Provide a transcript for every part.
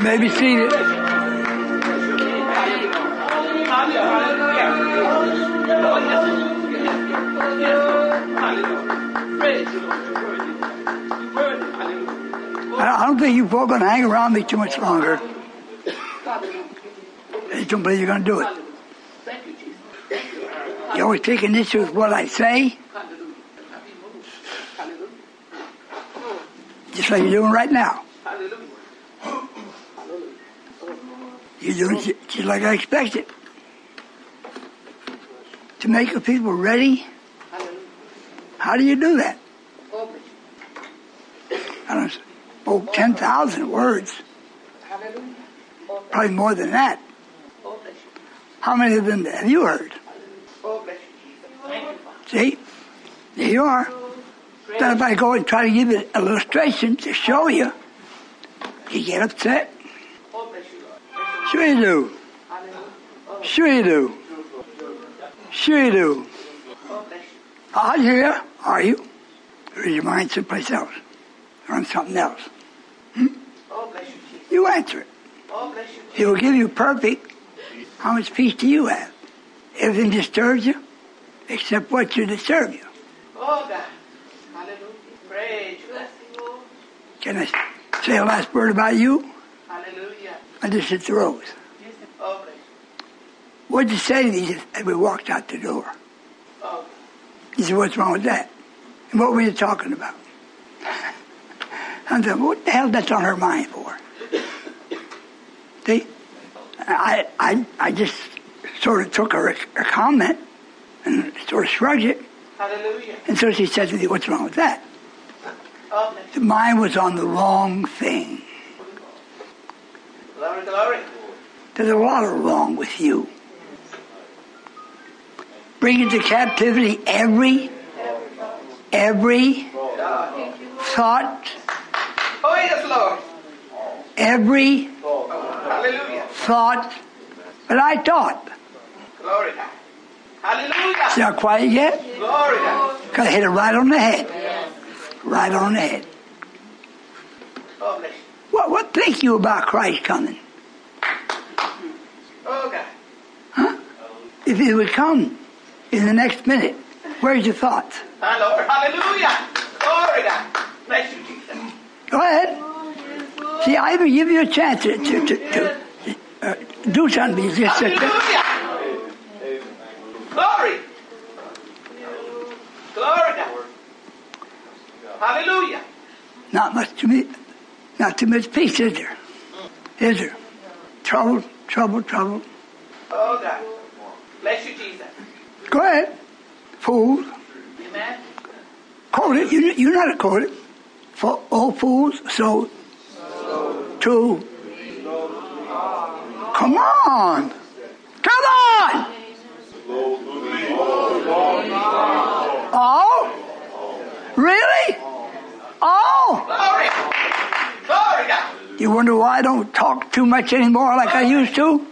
may be seated. I don't think you folk are going to hang around me too much longer. I just don't believe you're going to do it. You always take an issue with what I say, just like you're doing right now. You're doing it just like I expected. To make the people ready. How do you do that? I don't know, 10,000 words. Probably more than that. How many of them have you heard? See? There you are. Then if I go and try to give you an illustration to show you, you get upset. Sure you do. Sure you do. Sure you do. I'll hear you. Are you? Or is your mind someplace else? Or on something else? You answer it. He will give you perfect. How much peace do you have? Everything disturbs you, except what should disturb you. Oh God. Hallelujah. Praise you. Can I say a last word about you? Hallelujah. I just hit the rose. Oh, What'd you say to me as we walked out the door? oh. He said, what's wrong with that? And what were you talking about? I said, what the hell that's on her mind for? See? I just sort of took her comment and sort of shrugged it. Hallelujah. And so she said to me, what's wrong with that? Oh, The mind was on the wrong thing. glory, glory. There's a lot of wrong with you. Bring into captivity every thought, Oh, yes, Lord. every Hallelujah. thought. But I thought. Glory to God. Hallelujah. See how quiet you get? Glory to God. Because I hit it right on the head. Right on the head. Oh, bless you. What think you about Christ coming? Oh, God. Huh? If he would come in the next minute, where's your thoughts? My Lord. Hallelujah. Glory to God. Bless you, Jesus. Go ahead. See, I even give you a chance to do something. You just sit there. Hallelujah. Glory. Glory to God. Hallelujah. Not too much peace, is there? Is there? Trouble. Oh, God. Bless you, Jesus. Go ahead. Fools. Amen. Quote it. You know how to quote it. For all fools, so too. Come on. Come on. Oh? Really? Oh? Glory. Glory, God. You wonder why I don't talk too much anymore like I used to?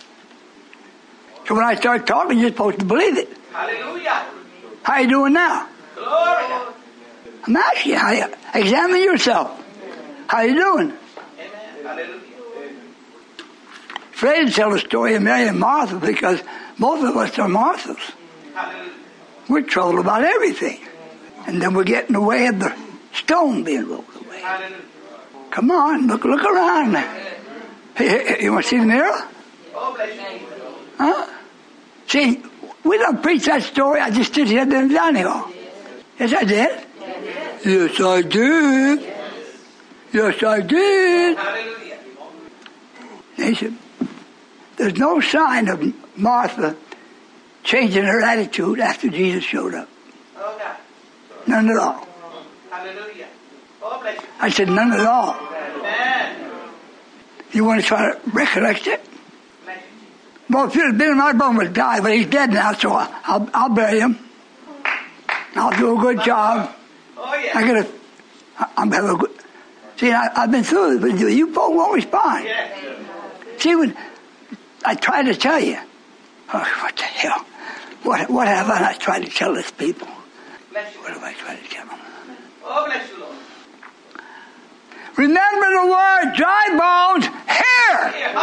So when I start talking, you're supposed to believe it. Hallelujah. How you doing now? Glory, God. I'm asking you. Examine yourself. How you doing? Amen. Hallelujah. Afraid to tell the story of Mary and Martha because both of us are Marthas. Hallelujah. We're troubled about everything. And then we get in the way of the stone being rolled away. Hallelujah. Come on, look around. Hey, you want to see the mirror? Oh, bless you. Huh? See, we don't preach that story. I just stood here in the dining hall. Yes, I did. Yes, I did. Yes, I did. Hallelujah. He said, there's no sign of Martha changing her attitude after Jesus showed up. Oh, God. None at all. Hallelujah. Oh, bless you. I said, none at all. Amen. You want to try to recollect it? Bless you. Well, if you'd have been in my bone would die, but he's dead now, so I'll bury him. I'll do a good job. Oh, yeah. I'm having a good. See, I've been through it, but you folks won't respond. Yeah. See, when I try to tell you, oh, what the hell? What have I not tried to tell these people? Bless you. What have I tried to tell them? Oh, bless you, Lord. Remember the word, dry bones,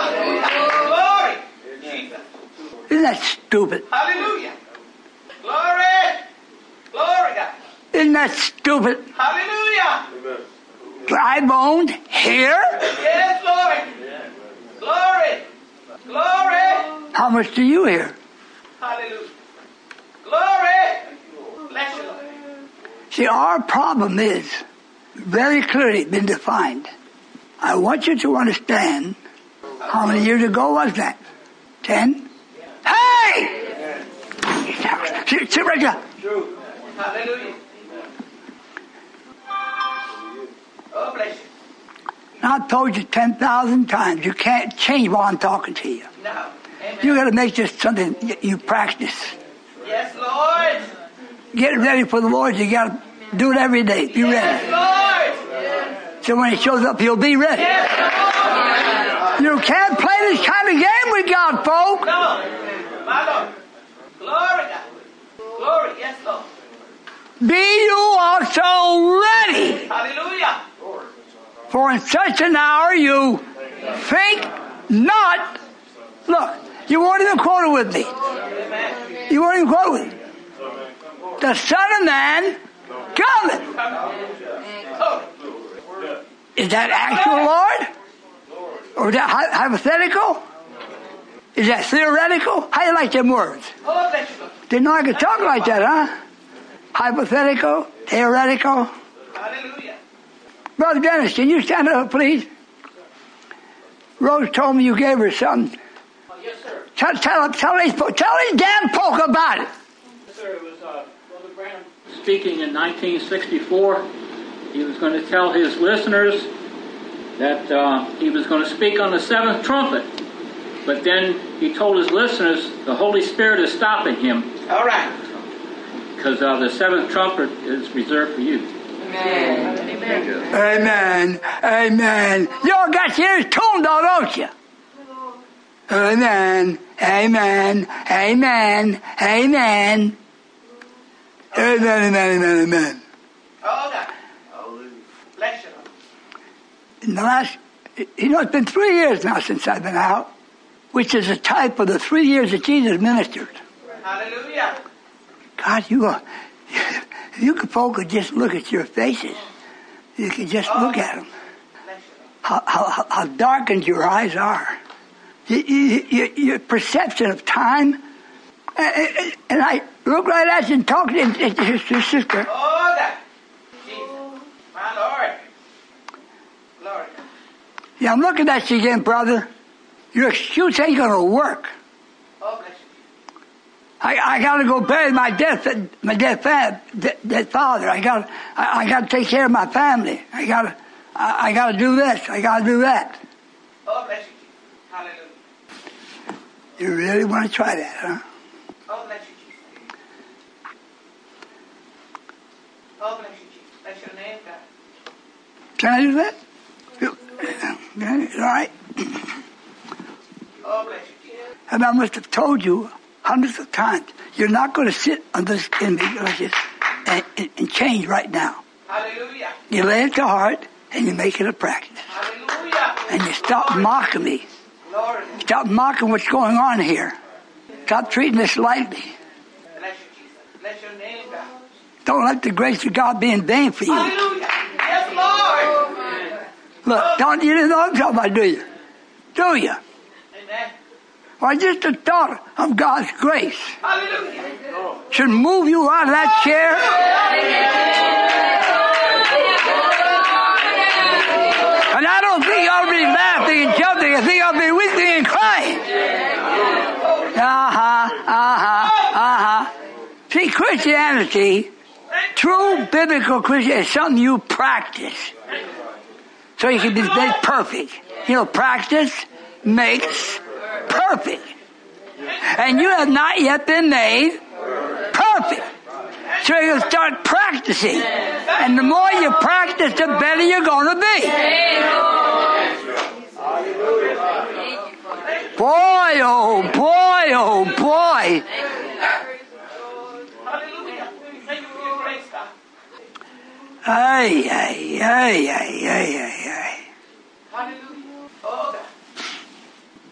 Hallelujah. Glory. Jesus. Isn't that stupid? Hallelujah. Glory. Glory, God. Isn't that stupid? Hallelujah. Dry bones here? Yes, Lord. Glory. Glory. How much do you hear? Hallelujah. Glory. Bless you, Lord. See, our problem is very clearly been defined. I want you to understand, how many years ago was that? 10? Hey! Sit right there. Hallelujah. Oh, bless you. I've told you 10,000 times, you can't change while I'm talking to you. No. Amen. You got to make this something you practice. Yes, Lord. Get ready for the Lord. You got to do it every day. Be ready. Yes, Lord. So when He shows up, you'll be ready. Yes, You can't play this kind of game with God, folks. Lord. No. My Lord. Glory, God. Glory. Yes, Lord. Be you also ready. Hallelujah. For in such an hour you think not. Look, you won't even quote it with me. Amen. You won't even quote it with me. The Son of Man cometh. Oh. Is that actual, Lord? Or is that hypothetical? Is that theoretical? How do you like them words? Oh, bless you, Lord. Didn't know I could talk like that, huh? Hypothetical, theoretical. Hallelujah. Brother Dennis, can you stand up, please? Rose told me you gave her something. Yes, sir. Tell these damn folk about it. Yes, sir. It was Brother Branham speaking in 1964. He was going to tell his listeners that he was going to speak on the seventh trumpet. But then he told his listeners the Holy Spirit is stopping him. All right. Because the seventh trumpet is reserved for you. Amen. Amen. Amen. You all got your ears tuned on, don't you? Amen. Amen. Amen. Amen. Amen. Amen. Amen. Oh, God. Bless you, Lord. In the last, it's been 3 years now since I've been out, which is a type of the 3 years that Jesus ministered. Hallelujah. God, if you folk could just look at your faces, you could just look at them. Bless you, Lord. How darkened your eyes are. Your perception of time. And I look right at you and talk to your sister. Oh, God. Jesus. My Lord. Glory. Yeah, I'm looking at you again, brother. Your excuse ain't going to work. Oh, bless you. I got to go bury my dead father. I got to take care of my family. I got to do this. I got to do that. Oh, bless you, Jesus. Hallelujah. You really want to try that, huh? Oh, bless you, Jesus. Oh, bless you, Jesus. Bless your name, God. Can I do that? All right. Oh, bless you, Jesus. And I must have told you hundreds of times, you're not going to sit on this enemy like this and change right now. Hallelujah. You lay it to heart and you make it a practice. Hallelujah. And you stop mocking me. Lord. Stop mocking what's going on here. Stop treating this lightly. Bless you, Jesus. Bless your name, God. Don't let the grace of God be in vain for you. Hallelujah. Yes, Lord. Look, you didn't know what I'm talking about, do you? Do you? Amen. Why, just the thought of God's grace Hallelujah. should move you out of that chair. And I don't think I'll be laughing and jumping. I think I'll be weeping and crying. See, Christianity, true biblical Christianity, is something you practice. So you can be made perfect. Practice makes perfect. And you have not yet been made perfect. So you start practicing. And the more you practice, the better you're going to be. Boy, oh boy, oh boy. Hallelujah. Thank you for your grace, God. Ay. Hallelujah. Oh, God.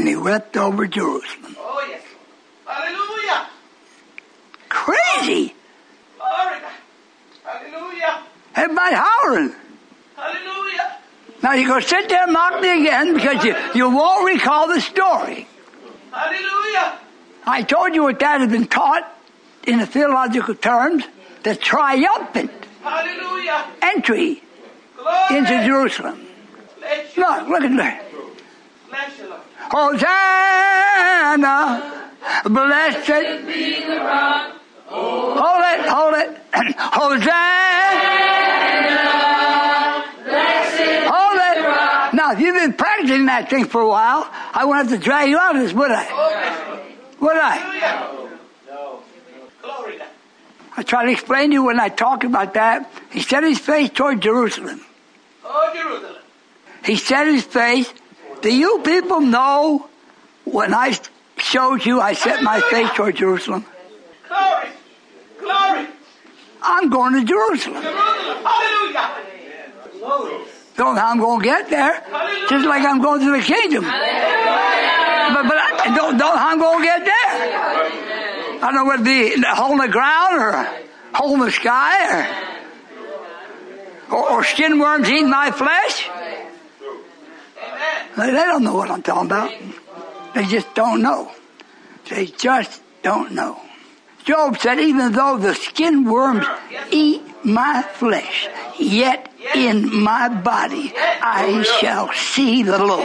he wept over Jerusalem. Oh, yes. Hallelujah. Crazy. Glory God. Hallelujah. Everybody hollering. Hallelujah. Now you're going to sit there and mock me again because you won't recall the story. Hallelujah. I told you what that had been taught in the theological terms, the triumphant Hallelujah. entry Glory. into Jerusalem. Bless you. Look at that. Bless you, Lord. Hosanna, blessed be the rock. Hold it. Hosanna, blessed hold it. Now, if you've been practicing that thing for a while, I won't have to drag you out of this, would I? Would I? No. Glory God. I try to explain to you when I talk about that. He set his face toward Jerusalem. Oh, Jerusalem. He set his face. Do you people know when I showed you I set my face toward Jerusalem? Glory. Glory. I'm going to Jerusalem. Jerusalem. Hallelujah. Glory. Don't know how I'm going to get there. Just like I'm going to the kingdom. But I don't know how I'm going to get there. I don't know whether it be a hole in the ground or a hole in the sky or skin worms eating my flesh. They don't know what I'm talking about. They just don't know. They just don't know. Job said, even though the skin worms eat my flesh, yet in my body I shall see the Lord.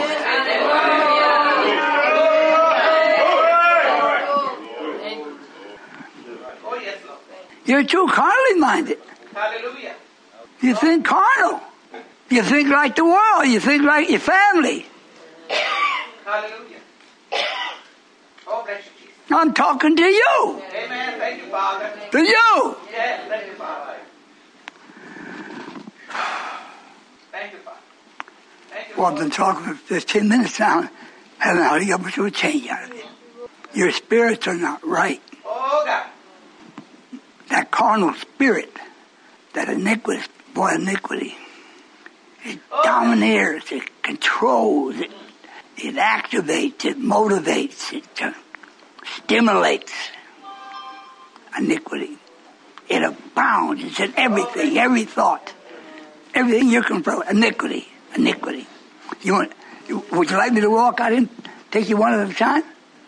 You're too carnally minded. Hallelujah. You think carnal. You think like the world. You think like your family. Hallelujah. Oh, bless you, Jesus. I'm talking to you. Amen. Thank you, Father. To you. Yes, thank you, Father. Thank you, Father. Thank you, Well, I've been talking for 15 minutes now. I don't know how to get much of a change out of it. Your spirits are not right. Oh, God. That carnal spirit, that iniquity, it domineers, it controls, it activates, it motivates, it stimulates iniquity. It abounds. It's in everything, every thought, everything you can throw. Iniquity. Would you like me to walk out and take you one at a time?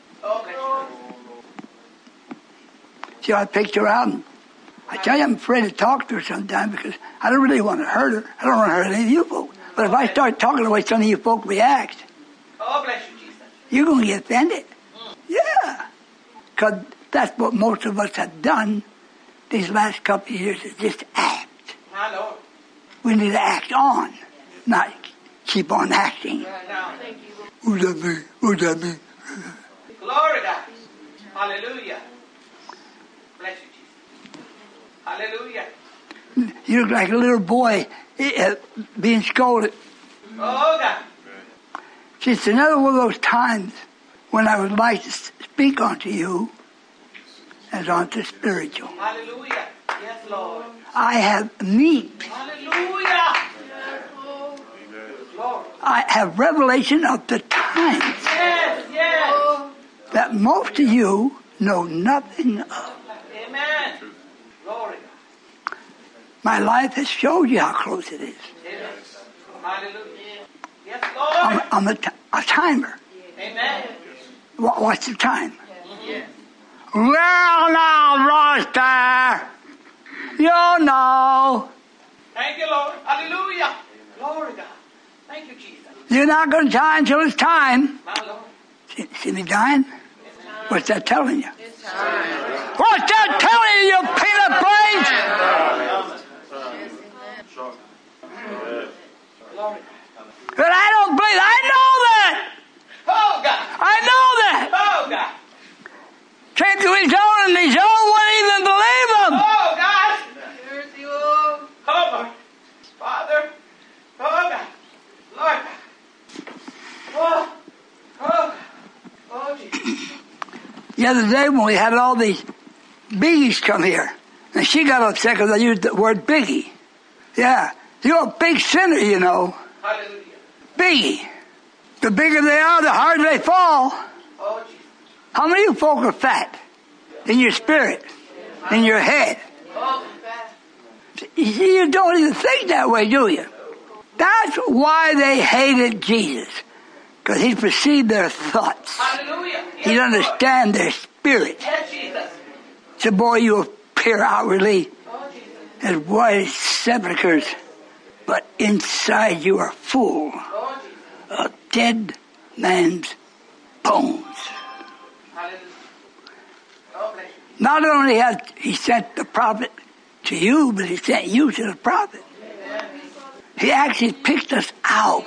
See, I picked her out. And I tell you, I'm afraid to talk to her sometimes because I don't really want to hurt her. I don't want to hurt any of you folk. But if I start talking the way some of you folk react, oh, bless you, Jesus. you're going to get offended. Yeah. Because that's what most of us have done these last couple of years is just act. My Lord. We need to act on, not keep on acting. Now, thank you. Who's that me? Who's that me? Glory God. Hallelujah. Bless you, Jesus. Hallelujah. You look like a little boy being scolded. Oh, God. See, it's another one of those times when I would like to speak unto you as unto spiritual. Hallelujah. Yes, Lord. I have meat. Hallelujah. Lord. I have revelation of the times Yes. that most of you know nothing of. Amen. Glory God. My life has showed you how close it is. Amen. Hallelujah. Yes, Lord. I'm a timer. Amen. What's the time? Yes. Well, now, Roster, you know. Thank you, Lord. Hallelujah. Glory God. Thank you, Jesus. You're not going to die until it's time. My Lord. See me dying? What's that telling you? It's time. What's that telling you, you peanut brains? Glory God. But I don't believe. I know that. Oh, God. I know that. Oh, God. Came to his own, and his own wouldn't even believe him. Oh, God. Oh, Lord. Father. Oh, God. Lord. Oh, Jesus. The other day when we had all these biggies come here, and she got upset because I used the word biggie. Yeah. You're a big sinner, you know. Hallelujah. Biggie. The bigger they are, the harder they fall. Oh, Jesus. How many of you folk are fat? In your spirit, in your head. Oh, fat. You see, you don't even think that way, do you? That's why they hated Jesus. Because he perceived their thoughts. Hallelujah. Yes, He'd understand their spirit. Yes, Jesus. So, boy, you appear outwardly Oh, Jesus. as white as sepulchres, but inside you are full Oh, Jesus. of dead man's bones. Hallelujah. Oh, bless you. Not only has he sent the prophet to you, but he sent you to the prophet. He actually picked us out.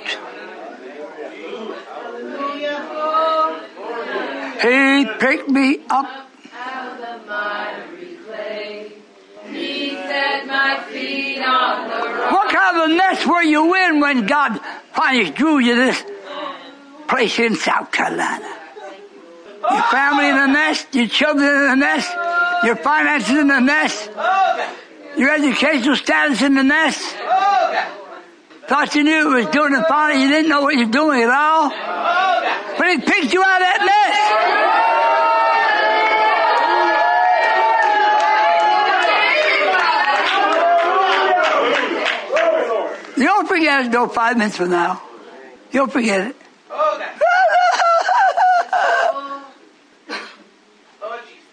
He picked me up. Out of the miry clay. He set my feet on the rock. What kind of a mess were you in when God finally drew you this place in South Carolina? Your family in a mess, your children in a mess, your finances in a mess, your educational status in a mess. Thought you knew it was doing it fine, you didn't know what you were doing at all. But he picked you out of that mess. You don't forget it, though, 5 minutes from now. You don't forget it. Oh, Jesus.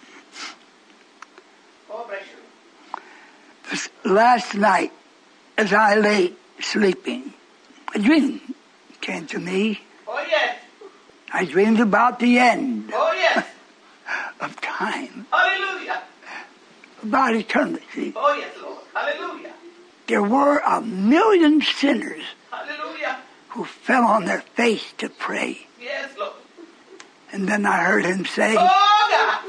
Oh, bless you. Last night, as I lay sleeping, a dream came to me. Oh, yes. I dreamed about the end Oh, yes. of time, Hallelujah. about eternity. Oh, yes, Lord. Hallelujah. There were 1,000,000 sinners Hallelujah. who fell on their face to pray. Yes, Lord. And then I heard him say, Oh, God.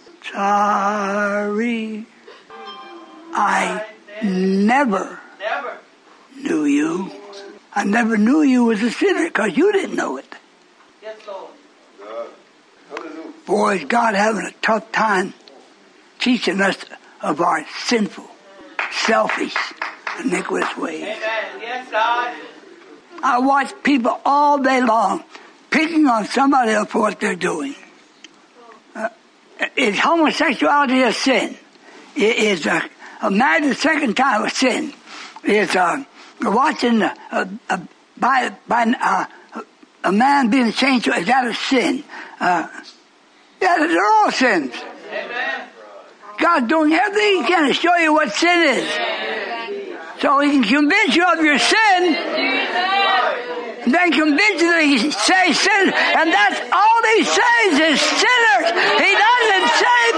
sorry, I never Never. knew you. I never knew you as a sinner because you didn't know it. Yes, Lord. Boy, is God having a tough time teaching us of our sinful, selfish, iniquitous ways. Amen. Yes, God. I watch people all day long picking on somebody else for what they're doing. Is homosexuality a sin? Is married the second time a sin? Is watching a man being changed to, is that a sin? Yeah, they're all sins. Amen. God's doing everything He can to show you what sin is. So He can convince you of your sin, and then convince you that He saves sinners, and that's all He saves is sinners. He doesn't save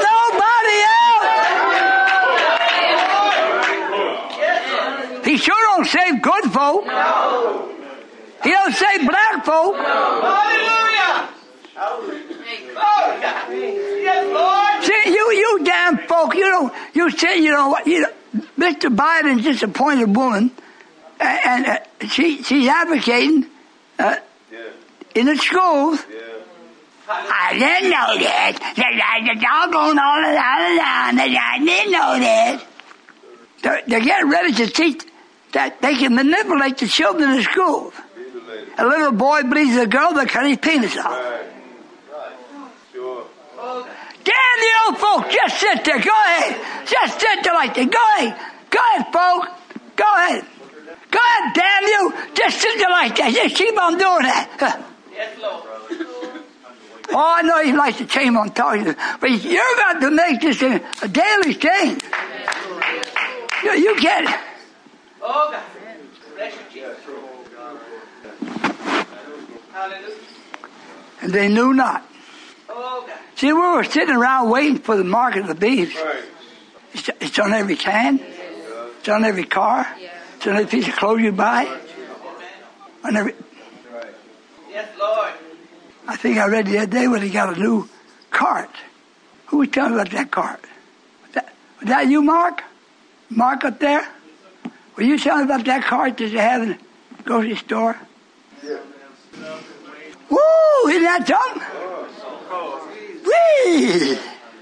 nobody else. He sure don't save good folk. He don't save black folk. Hallelujah. Oh, God. Yes, Lord. See, you damn folk, you say, Mr. Biden's just appointed a woman, and she's advocating in the schools. I didn't know this. It's all going on and I didn't know this. They're getting ready to teach that they can manipulate the children in the schools. A little boy bleeds a girl, they cut his penis off. Damn the old folk, just sit there, go ahead. Just sit there like that, go ahead. Go ahead, folk. Go ahead. Go ahead, damn you. Just sit there like that. Just keep on doing that. Yes, Lord. Oh, I know you like to change on talking, but you're got to make this a daily change. You get it. Oh, God. Bless you, Jesus. Hallelujah. And they knew not. Oh, God. See, we were sitting around waiting for the mark of the beast. It's on every can. It's on every car. It's on every piece of clothes you buy. On every. Yes, Lord. I think I read the other day when he got a new cart. Who was telling me about that cart? Was that you, Mark? Mark up there? Were you telling me about that cart that you have in the grocery store? Yeah. Woo! Isn't that something? Whee!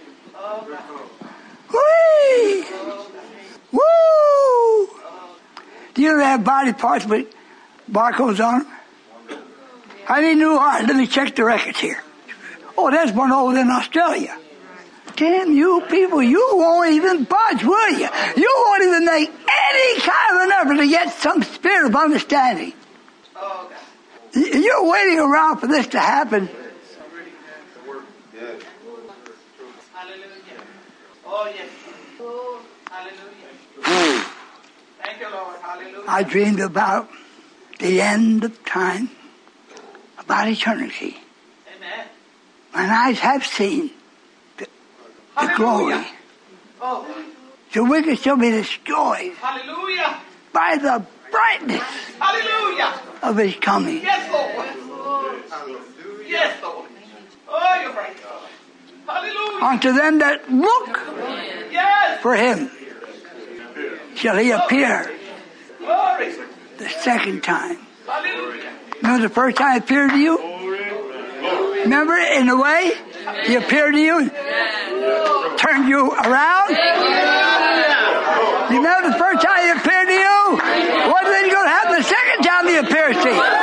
Whee! Woo! Do you ever have body parts with barcodes on them? How many knew? All right, let me check the records here. Oh, there's one over in Australia. Damn you people, you won't even budge, will you? You won't even make any kind of an effort to get some spirit of understanding. You're waiting around for this to happen. Hallelujah. Oh, yes. Hallelujah. Thank you, Lord. Hallelujah. I dreamed about the end of time, about eternity. Amen. My eyes have seen the glory. Oh. The wicked shall be destroyed Hallelujah. by the brightness Hallelujah. of his coming. Yes, Lord. Yes, Lord. Oh, you're right. Hallelujah. Unto them that look Yes. for him shall he appear Glory. the second time. Hallelujah. Remember the first time he appeared to you? Remember in a way he appeared to you and turned you around? You remember the first time he appeared to you? What then going to happen the second time he appears to you?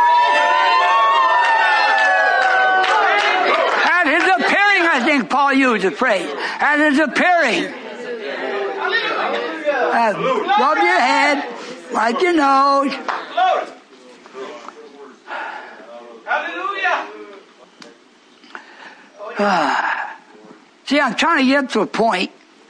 At his appearing, I think Paul used the phrase. At his appearing. Rub your head, wipe your nose. Glory. Hallelujah. See, I'm trying to get to a point.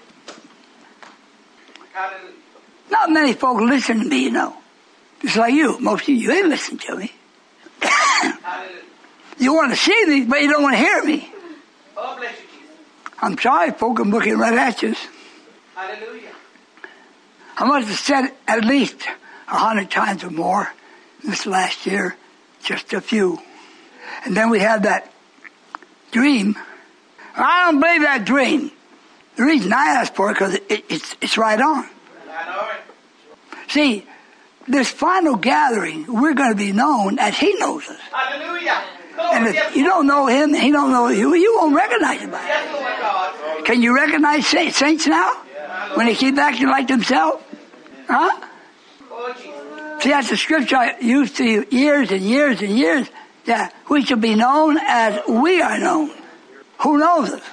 Hallelujah. Not many folk listen to me, you know. Just like you. Most of you ain't listen to me. Hallelujah. You want to see me, but you don't want to hear me. Oh, bless you, Jesus. I'm sorry, folk. I'm looking right at you. Hallelujah. I must have said it at least 100 times or more this last year. Just a few. And then we had that dream. I don't believe that dream. The reason I asked for it because it's right on. I know it. See, this final gathering, we're going to be known as he knows us. Hallelujah. And if you don't know him, he don't know you, you won't recognize him. Yes, Lord God. Can you recognize saints now? When they keep acting like themselves? Huh? Oh, Jesus. See, that's the scripture I used to years and years and years. Yeah, we shall be known as we are known. Who knows us?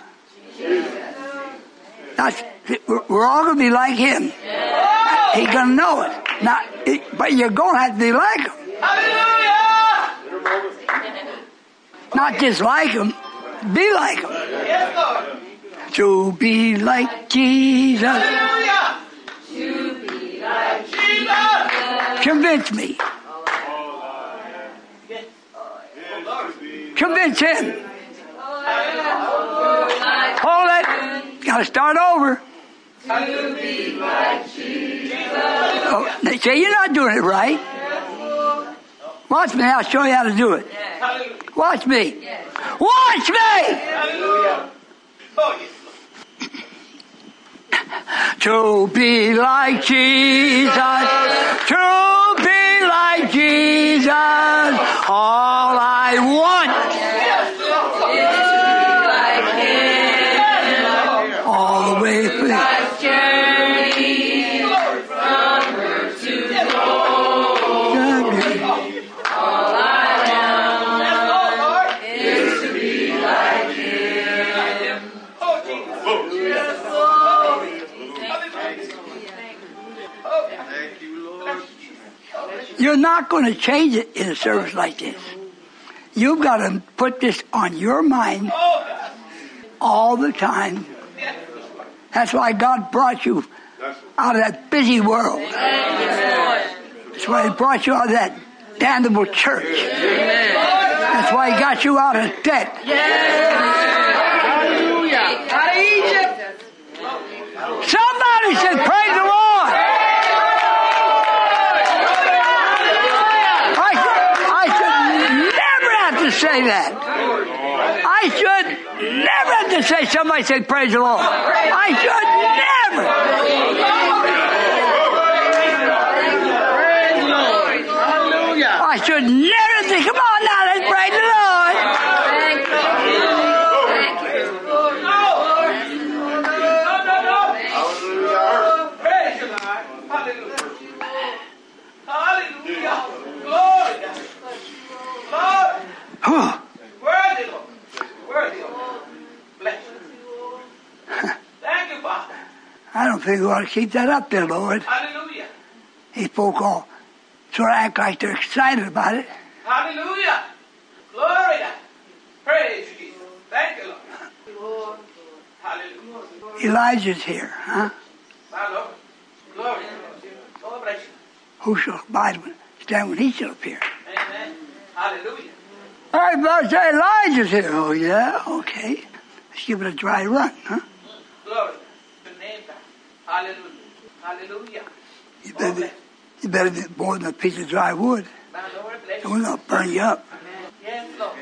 We're all going to be like him. He's going to know it. But you're going to have to be like him. Hallelujah. Not just like him, be like him. Yes, Lord. To be like Jesus. Hallelujah. To be like Jesus. Convince me. Yes. Convince him. Hold it. Got to start over. To be like Jesus. Oh, they say you're not doing it right. Watch me. I'll show you how to do it. Watch me. Watch me. Hallelujah. Oh, yes. To be like Jesus, to be like Jesus, all I want. All the way through. You're not going to change it in a service like this. You've got to put this on your mind all the time. That's why God brought you out of that busy world. That's why He brought you out of that damnable church. That's why He got you out of debt. Hallelujah. Out of Egypt. Somebody said, praise the Lord. Say that. I should never have to say somebody said praise the Lord. I should never. Praise the Lord. Hallelujah. I should never have to come on now, let's praise the Lord. Praise the Lord. Hallelujah. Hallelujah. Glory. Lord. I don't think we ought to keep that up there, Lord. Hallelujah. These folk all sort of act like they're excited about it. Hallelujah. Glory to God. Praise you, Jesus. Thank you, Lord. Hallelujah. Elijah's here, huh? My Lord. Glory. Oh, bless you. Who shall abide when stand when he shall appear? Amen. Hallelujah. All right, but say Elijah's here. Oh yeah, okay. Let's give it a dry run, huh? Glory. The name God. Hallelujah. Hallelujah. You better be more than a piece of dry wood. My Lord, bless And we're gonna burn you up. Amen. Yes, Lord.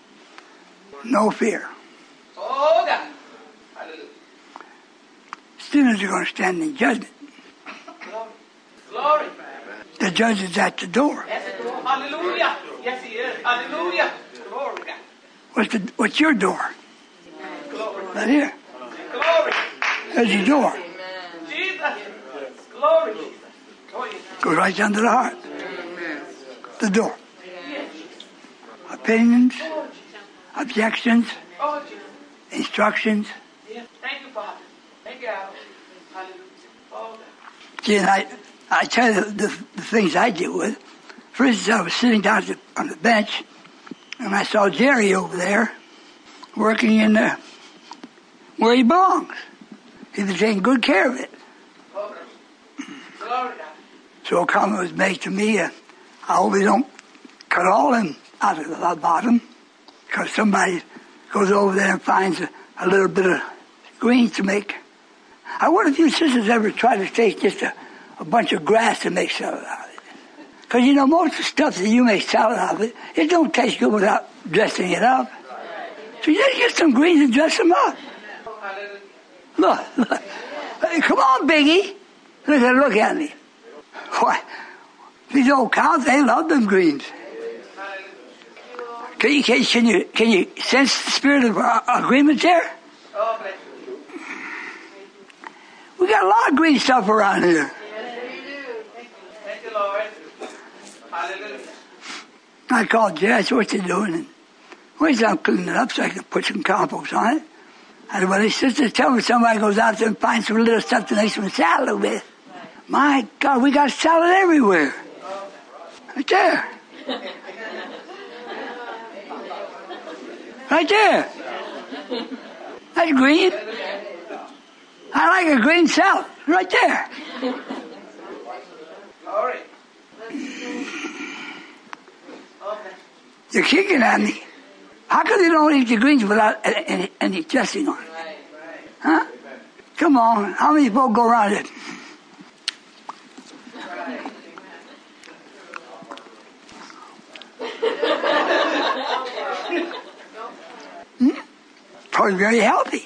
No fear. Oh, God. Hallelujah. Sinners are gonna stand in judgment. Glory. Glory. The judge is at the door. Yes, Lord. Hallelujah. Yes, he is. Hallelujah. Glory, God. What's your door? Glory. Right here. Glory. There's your door. Jesus. Glory, Jesus. Oh, yes. Goes right under the heart. The door. Opinions, objections, Oh, Jesus. instructions. Yes. Thank you, Father. Thank you, Al. Hallelujah. Oh, God. See, and I tell you the things I deal with. For instance, I was sitting down on the bench, and I saw Jerry over there working in where he belongs. He was taking good care of it. Oh, glory, God. So a comment was made to me, I hope they don't cut all them out of the bottom, because somebody goes over there and finds a little bit of greens to make. I wonder if you sisters ever try to take just a bunch of grass to make salad out of it. Because you know, most of the stuff that you make salad out of it don't taste good without dressing it up. So you just get some greens and dress them up. Look. Hey, come on, Biggie. Look at me. Why? These old cows, they love them greens. Can you sense the spirit of agreement there? Oh, bless you. We got a lot of green stuff around here. Thank you, Lord. Hallelujah. I called Jay, I said, what you doing? And wait, I'm cleaning it up so I can put some compost on it. I said, well, his sisters tell me somebody goes out there and finds some little stuff to make some salad with. My God, we got salad everywhere. Right there. Right there. That's green. I like a green salad. Right there. Glory. You're kicking at me. How come you don't eat the greens without any dressing on it? Huh? Come on. How many people go around it? Probably very healthy.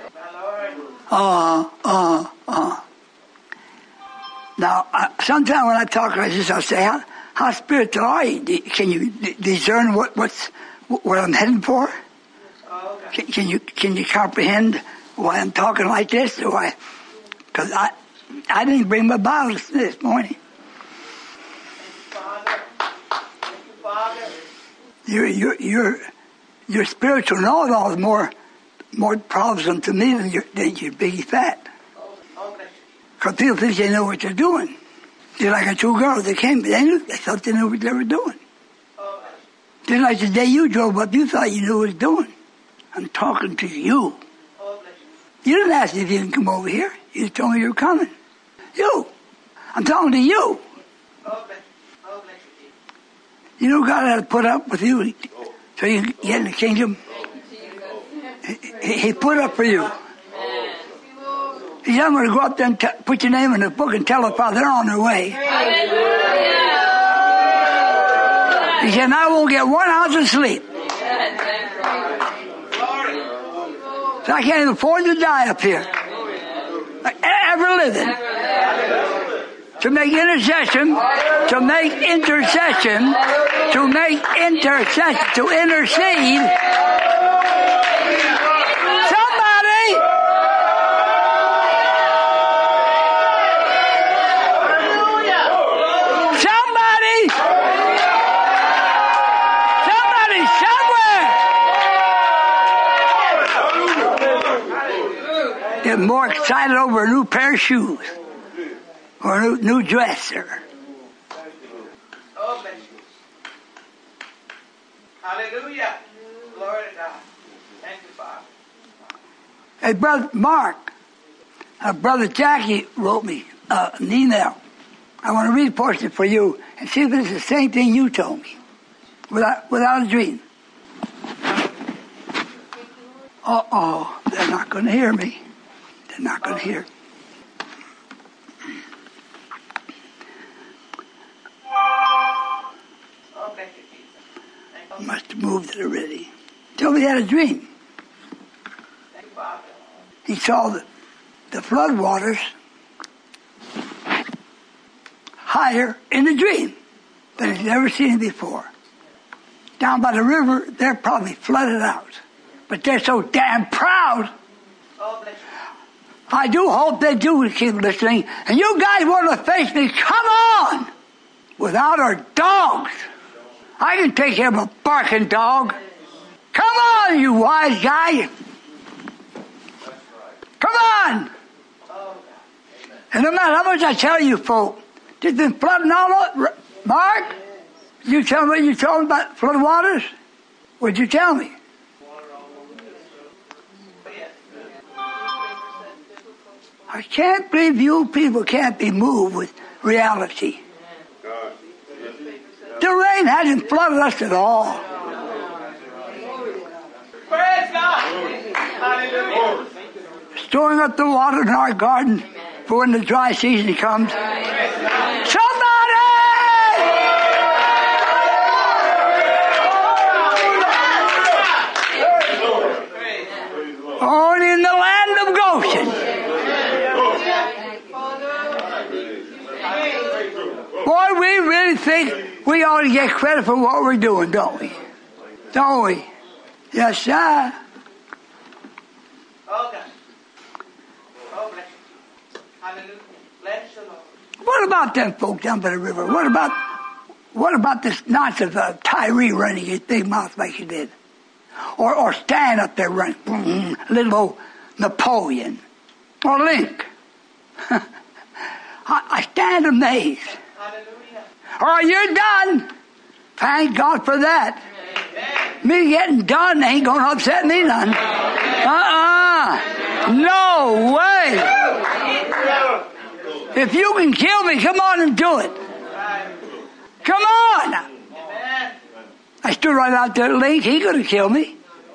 Now, sometimes when I talk like this, I'll say, how spiritual are you? Can you discern what I'm heading for? Can you comprehend why I'm talking like this? Because I didn't bring my Bible this morning. Your spiritual know-it-all is more troublesome to me than your biggie fat. Because people think they know what they're doing. They're like a two girls. They thought they knew what they were doing. Just like the day you drove up, you thought you knew what you were doing. I'm talking to you. You didn't ask me if you didn't come over here. You just told me you were coming. You. I'm talking to you. You know God had to put up with you so you can get in the kingdom. He put up for you. He said, I'm going to go up there and put your name in the book and tell the Father they're on their way. He said, I won't get 1 ounce of sleep. So I can't even afford to die up here. Ever living. To make intercession, to intercede. More excited over a new pair of shoes or a new dress. Or Oh, bless you. Hallelujah. Glory to God. Thank you, Father. Hey, Brother Mark, Brother Jackie wrote me an email. I want to read a portion for you and see if it's the same thing you told me without a dream. Uh-oh, they're not going to hear me. They're not going to hear. Oh, bless you, Jesus. Thank you. Must have moved it already. Told me he had a dream. Thank you, Father. He saw the flood waters higher in the dream than he's ever seen it before. Down by the river, they're probably flooded out. But they're so damn proud. Oh, bless you. I do hope they do keep listening. And you guys want to face me, come on! Without our dogs. I can take care of a barking dog. Come on, you wise guy. Come on! And no matter how much I tell you folk, it's been flooding all over. Mark, you tell me what you told me about flood waters? What'd you tell me? I can't believe you people can't be moved with reality. The rain hasn't flooded us at all. Praise God. Hallelujah. Storing up the water in our garden for when the dry season comes. Somebody! Only in the land of Goshen. Boy, we really think we ought to get credit for what we're doing, don't we? Don't we? Yes, sir. Oh, God. Oh, bless you. Hallelujah. Bless the Lord. What about them folk down by the river? What about this nonsense of Tyree running his big mouth like he did? Or Stan up there running, little old Napoleon. Or Link. I stand amazed. Hallelujah. All right, you're done. Thank God for that. Me getting done ain't going to upset me none. No way. If you can kill me, come on and do it. Come on. I stood right out there at Link. He could have killed me.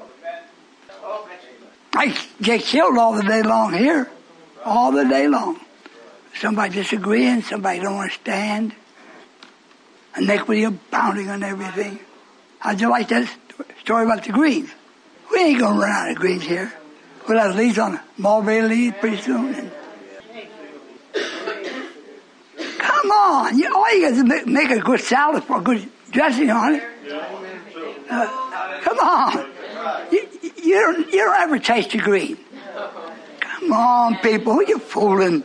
I get killed all the day long here. All the day long. Somebody disagreeing, somebody don't understand. Iniquity abounding on everything. How'd you like that story about the greens? We ain't gonna run out of greens here. We'll have leaves on mulberry leaves pretty soon. And come on, all you got to make a good salad for a good dressing on it. Come on, you don't ever taste the green. Come on, people, who you fooling?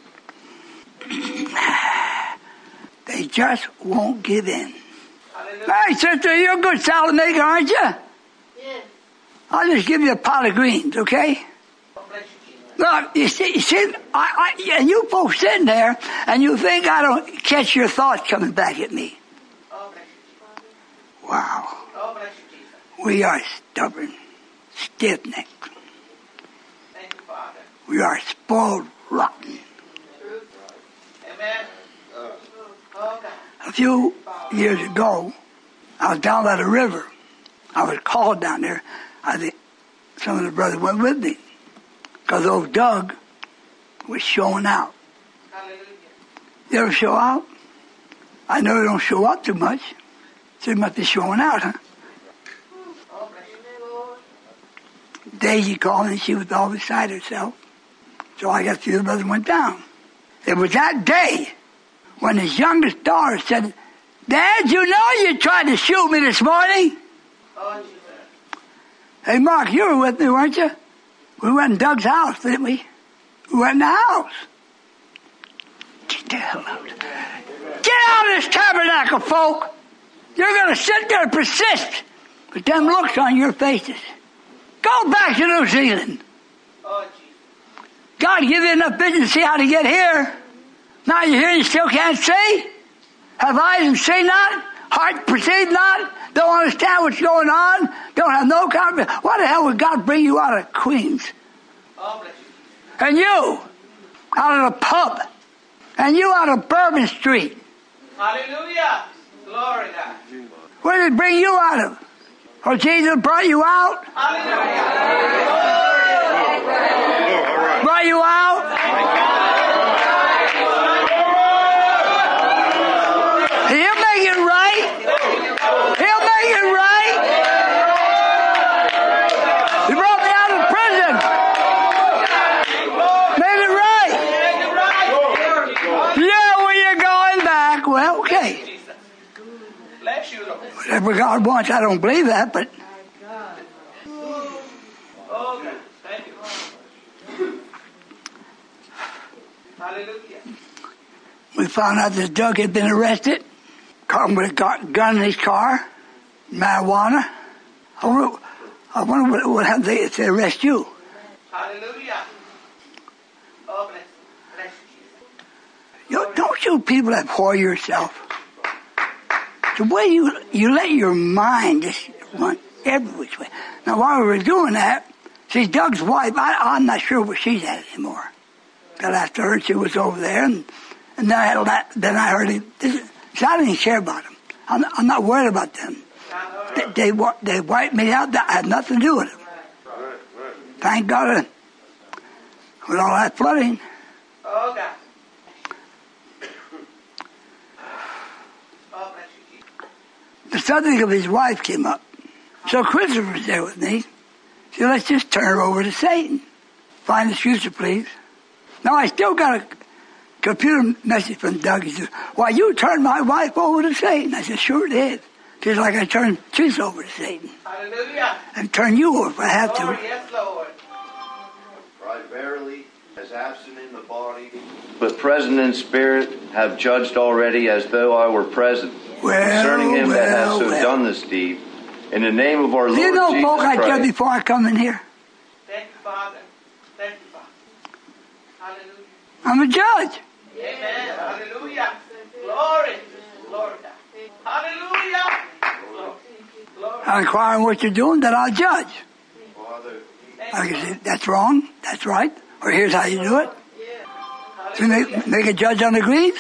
They just won't give in. Hey, sister, you're a good salad maker, aren't you? Yes. I'll just give you a pot of greens, okay? Look, you see, and you folks sitting there, and you think I don't catch your thoughts coming back at me. Wow. We are stubborn, stiff-necked. We are spoiled rotten. Amen. A few years ago, I was down by the river. I was called down there. I think some of the brothers went with me. Because old Doug was showing out. You ever show out? I know you don't show up too much. So you must be showing out, huh? Daisy called and she was all beside herself. So I guess the other brothers went down. It was that day when his youngest daughter said, Dad, you know you tried to shoot me this morning? Hey, Mark, you were with me, weren't you? We went in Doug's house, didn't we? We went in the house. Get the hell out. Get out of this tabernacle, folk. You're going to sit there and persist with them looks on your faces. Go back to New Zealand. God give you enough vision to see how to get here. Now you're here and you still can't see? Have eyes and see not? Heart perceive not? Don't understand what's going on? Don't have no confidence? Why the hell would God bring you out of Queens? And you out of the pub? And you out of Bourbon Street? Hallelujah. Glory to God. Where did it bring you out of? Oh, Jesus brought you out? Hallelujah. Brought you out? He'll make it right. He'll make it right. He brought me out of prison. Made it right. Yeah, well, you're going back. Well, okay. Bless you, Lord. Whatever God wants, I don't believe that, but Oh, God. Thank you. Hallelujah. we found out this Doug had been arrested. Caught him with a gun in his car, marijuana. I wonder what happened if they arrest you. Hallelujah. Oh, bless you. Bless you. Don't you people abhor yourself? The way you let your mind just run every which way. Now, while we were doing that, see, Doug's wife, I'm not sure where she's at anymore. Till after I heard she was over there, and then I heard it. So I didn't care about them. I'm not worried about them. They wiped me out. I had nothing to do with them. Thank God with all that flooding. Oh, God. Oh, bless you, Jesus. The subject of his wife came up. So Christopher was there with me. He said, let's just turn her over to Satan. Find the future, please. Now, I still got a computer message from Doug. He said, why, you turned my wife over to Satan. I said, sure did. Just like I turned Chris over to Satan. Hallelujah. And turn you over if I have Lord, to. yes, Lord. For I verily, as absent in the body, but present in spirit, have judged already as though I were present. Concerning him that hath so done this deed, in the name of our Lord Jesus Christ. You know folk I Christ. judge before I come in here? Thank you, Father. Thank you, Father. Hallelujah. I'm a judge. Amen. Hallelujah. Glory. Glory. Hallelujah. Glory. Glory. I inquire on what you're doing, then I'll judge. Father, I can say, that's wrong, that's right, or here's how you do it. So make a judge on the greens?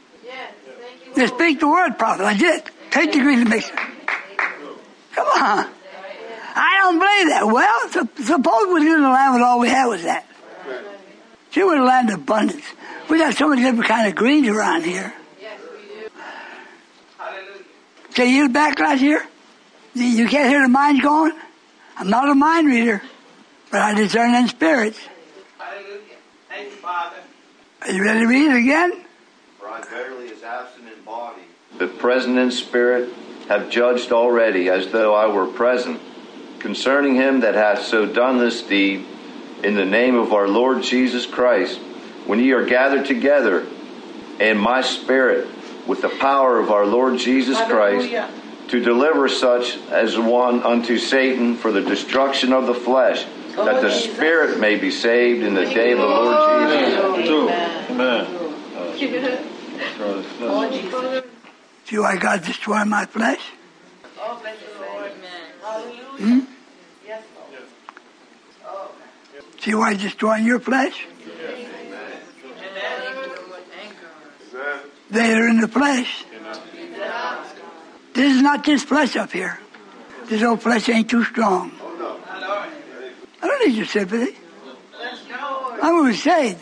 Just speak the word, prophet. I did. Take the greens and make it. Come on. I don't believe that. Well, suppose we live in the land with all we had was that. See, we're a land of abundance. We got so many different kind of greens around here. Yes, we do. Hallelujah. So you backlash here? You can't hear the mind going? I'm not a mind reader, but I discern in spirits. Hallelujah. Thank you, Father. Are you ready to read it again? for I verily is absent in body, but present in spirit, have judged already as though I were present, concerning him that hath so done this deed, in the name of our Lord Jesus Christ, when ye are gathered together, and my spirit, with the power of our Lord Jesus Christ, to deliver such as one unto Satan for the destruction of the flesh, that the spirit may be saved in the day of the Lord Jesus. Amen. See why God destroyed my flesh? Oh, bless the Lord. Hallelujah. Yes, Lord. Oh, See why He's destroying your flesh? They are in the flesh. This is not just flesh up here. This old flesh ain't too strong. I don't need your sympathy. I'm going to be saved.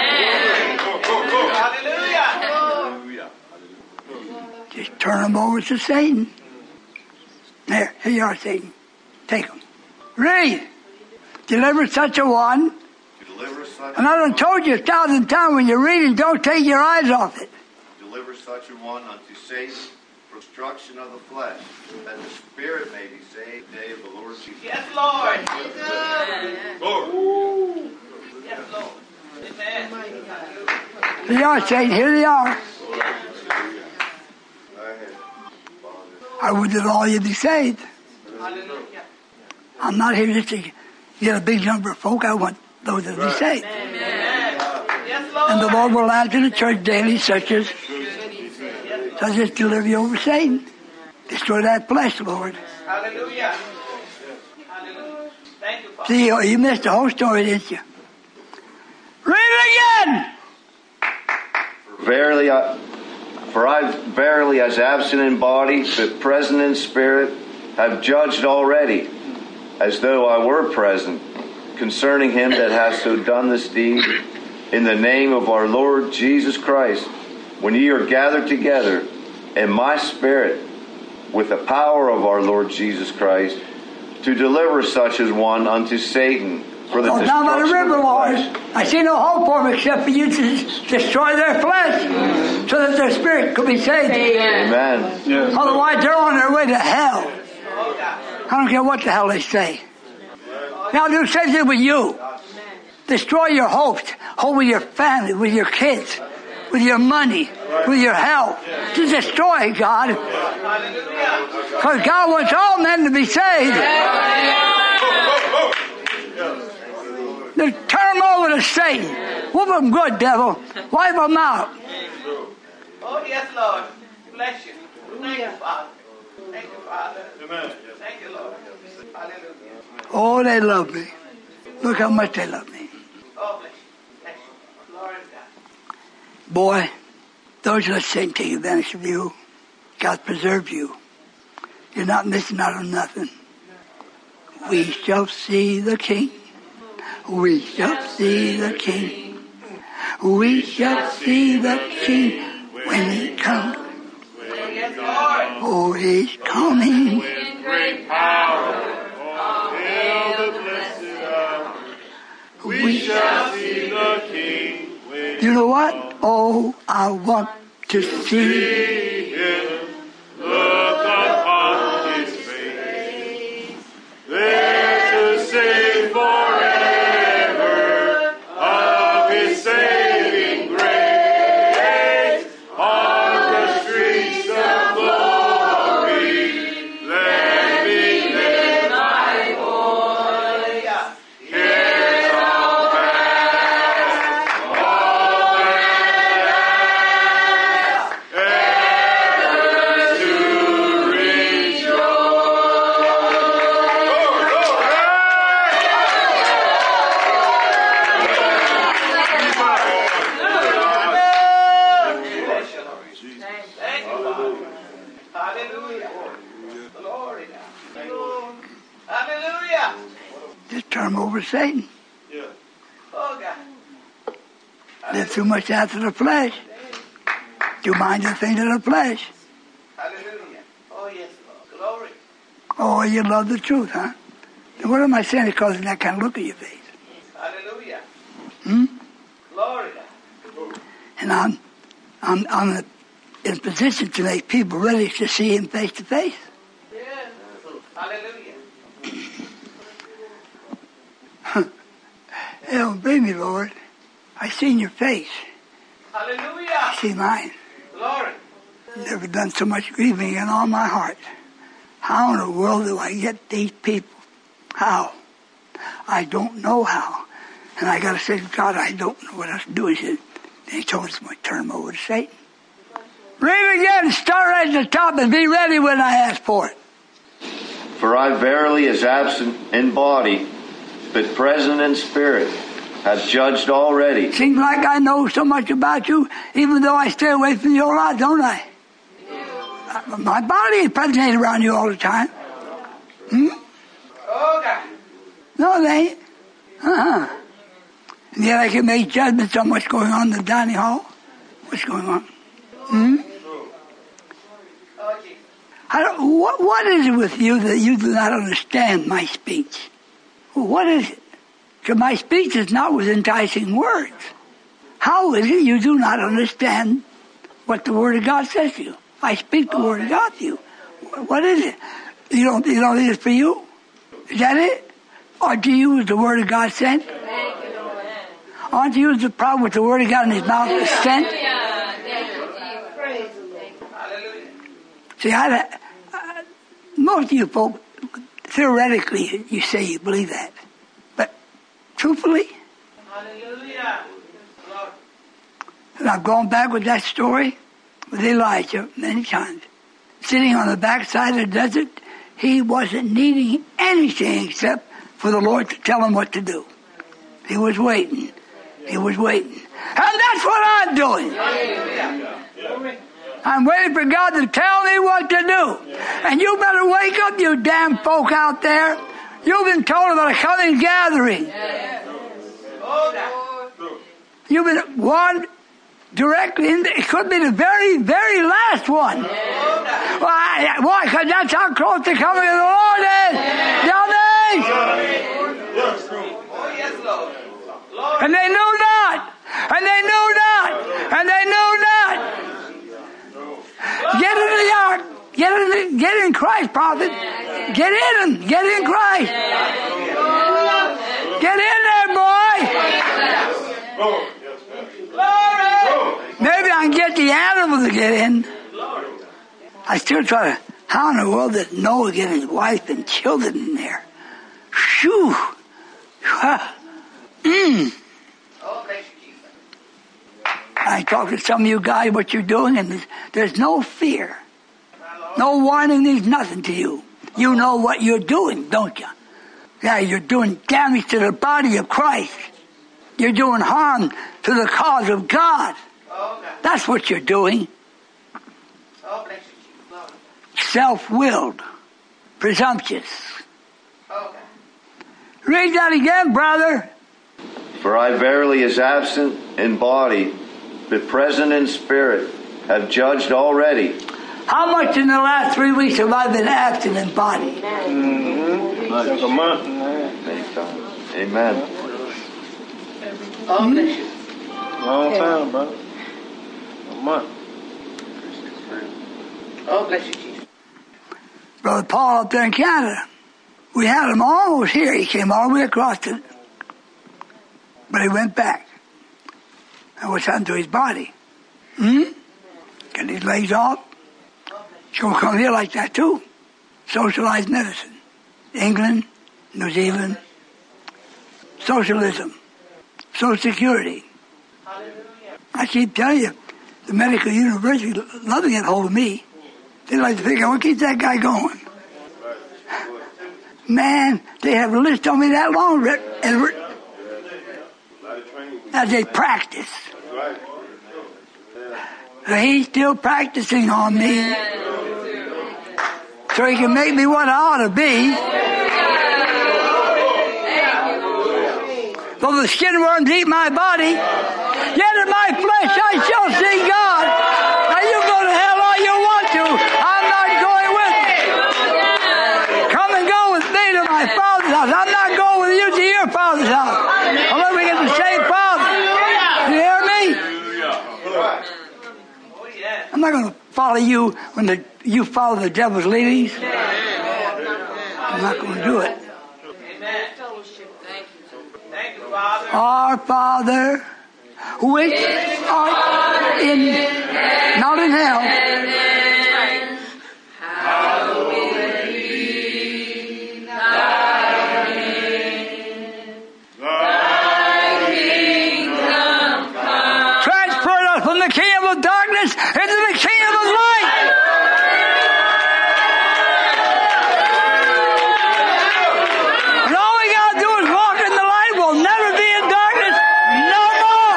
Hallelujah. Just turn them over to Satan. There, here you are, Satan. Take them. Read. Deliver such a one. And I done told you 1,000 times when you're reading, don't take your eyes off it. Deliver such a one unto Satan for destruction of the flesh, that the spirit may be saved in the day of the Lord Jesus. Yes, Lord. Lord. Yes, Lord. Amen. Here you are, Satan. Here they are. I would that all you be saved. Hallelujah. I'm not here just to get a big number of folk. I want those that be saved. Amen. And the Lord will add to the church daily such as deliver you over Satan. Destroy that flesh, Lord. Hallelujah. Hallelujah. Thank you, Father. See, you missed the whole story, didn't you? Read it again! For I verily, as absent in body, but present in spirit, have judged already, as though I were present, concerning him that hath so done this deed, in the name of our Lord Jesus Christ, when ye are gathered together in my spirit, with the power of our Lord Jesus Christ, to deliver such as one unto Satan for the down by the river, Lord. I see no hope for them except for you to destroy their flesh, so that their spirit could be saved. Amen. Yes. Otherwise, they're on their way to hell. I don't care what the hell they say. Now, do the same thing with you. Destroy your hopes. Hope with your family, with your kids, with your money, with your health. To destroy God. Because God wants all men to be saved. Then turn them over to Satan. Whoop them good, devil. Wipe them out. Oh, yes, Lord. Bless you. Thank you, Father. Thank you, Father. Amen. Thank you, Lord. Hallelujah. Oh, they love me. Look how much they love me. Oh, bless you. Bless you. Glory to God. Boy, those that sin take advantage of you. God preserve you. You're not missing out on nothing. We shall see the King. We shall see the King. We shall see the King when he comes. Oh, he's coming. In great power, all hail the blessed hour. We shall see the King when You know what? Oh, I want to see. see him. Look upon his face. There to sing forever of his saving grace. On the streets of glory, let me lift my voice. Cares all past, all that ever to rejoice. Bless you, Lord. Thank you, Father. Hallelujah. Glory to God. Hallelujah. Just turn them over to Satan. Yeah. Oh, God. Live too much after the flesh. Do mind the things of the flesh. Hallelujah. Oh, yes, Lord. Glory. Oh, you love the truth, huh? Then what am I saying? It's causing that kind of look at your face. Hallelujah. Hmm? Glory to God. And I'm in a position to make people ready to see him face to face. Yes. Hallelujah. They don't believe me, Lord. I seen your face. Hallelujah. I see mine. Glory. Never done so much grieving in all my heart. How in the world do I get these people? How? I don't know how. And I got to say to God, I don't know what else to do. He said, then he told us to turn him over to Satan. Read again, start right at the top and be ready when I ask for it. For I verily, as absent in body, but present in spirit, have judged already. Seems like I know so much about you, even though I stay away from you a lot, don't I? My body is present around you all the time. Hmm? Oh, God. No, they ain't. And yet I can make judgments on what's going on in the dining hall. What's going on? Hmm? Oh, Jesus. What is it with you that you do not understand my speech? What is it? Because my speech is not with enticing words. How is it you do not understand what the Word of God says to you? I speak the Word of God to you. What is it? You don't think it's for you? Is that it? Or do you use the Word of God sent? Aren't you the problem with the Word of God in His mouth is sent? See, most of you folk, theoretically, you say you believe that. But truthfully, Hallelujah. Lord. And I've gone back with that story with Elijah many times. Sitting on the backside of the desert, he wasn't needing anything except for the Lord to tell him what to do. He was waiting. He was waiting. And that's what I'm doing. I'm waiting for God to tell me what to do. And you better wake up, you damn folk out there. You've been told about a coming gathering. You've been warned directly. It could be the very, very last one. Why? Because that's how close the coming of the Lord is. Dummies! And they knew not. And they knew not. And they knew not. Get in the ark. Get in Christ, prophet. Get in him. Get in Christ. Get in there, boy. Maybe I can get the animals to get in. I still try to, how in the world did Noah get his wife and children in there? Shoo! I talk to some of you guys what you're doing, and there's no fear. No warning means nothing to you. You know what you're doing, don't you? Yeah, you're doing damage to the body of Christ. You're doing harm to the cause of God. That's what you're doing. Self-willed. Presumptuous. Read that again, brother. For I verily is absent in body, but present in spirit, have judged already. How much in the last 3 weeks have I been absent in body? Like a month. Many times. Amen. Long time, brother. A month. Oh, bless you, Jesus. Brother Paul up there in Canada. We had him almost here. He came all the way across it. But he went back. And what's happened to his body? Get his legs off? He's going to come here like that too. Socialized medicine. England, New Zealand. Socialism. Social Security. I keep telling you, the medical university love to get hold of me. They like to figure out what keeps that guy going. Man, they have a list on me that long as they practice. So he's still practicing on me so he can make me what I ought to be. Though the skin worms eat my body, yet in my flesh I shall see God. Now you go to hell all you want to. I'm not going with you. Come and go with me to my Father's house. I'm not going with you to your Father's house. Unless we get the same Father. You hear me? I'm not going to follow you when you follow the devil's leadings. I'm not going to do it. Our Father, which art in, not in hell. Hallowed be thy name. Thy kingdom come. Transport us from the kingdom of darkness into the kingdom of light. And all we got to do is walk in the light. We'll never be in darkness no more.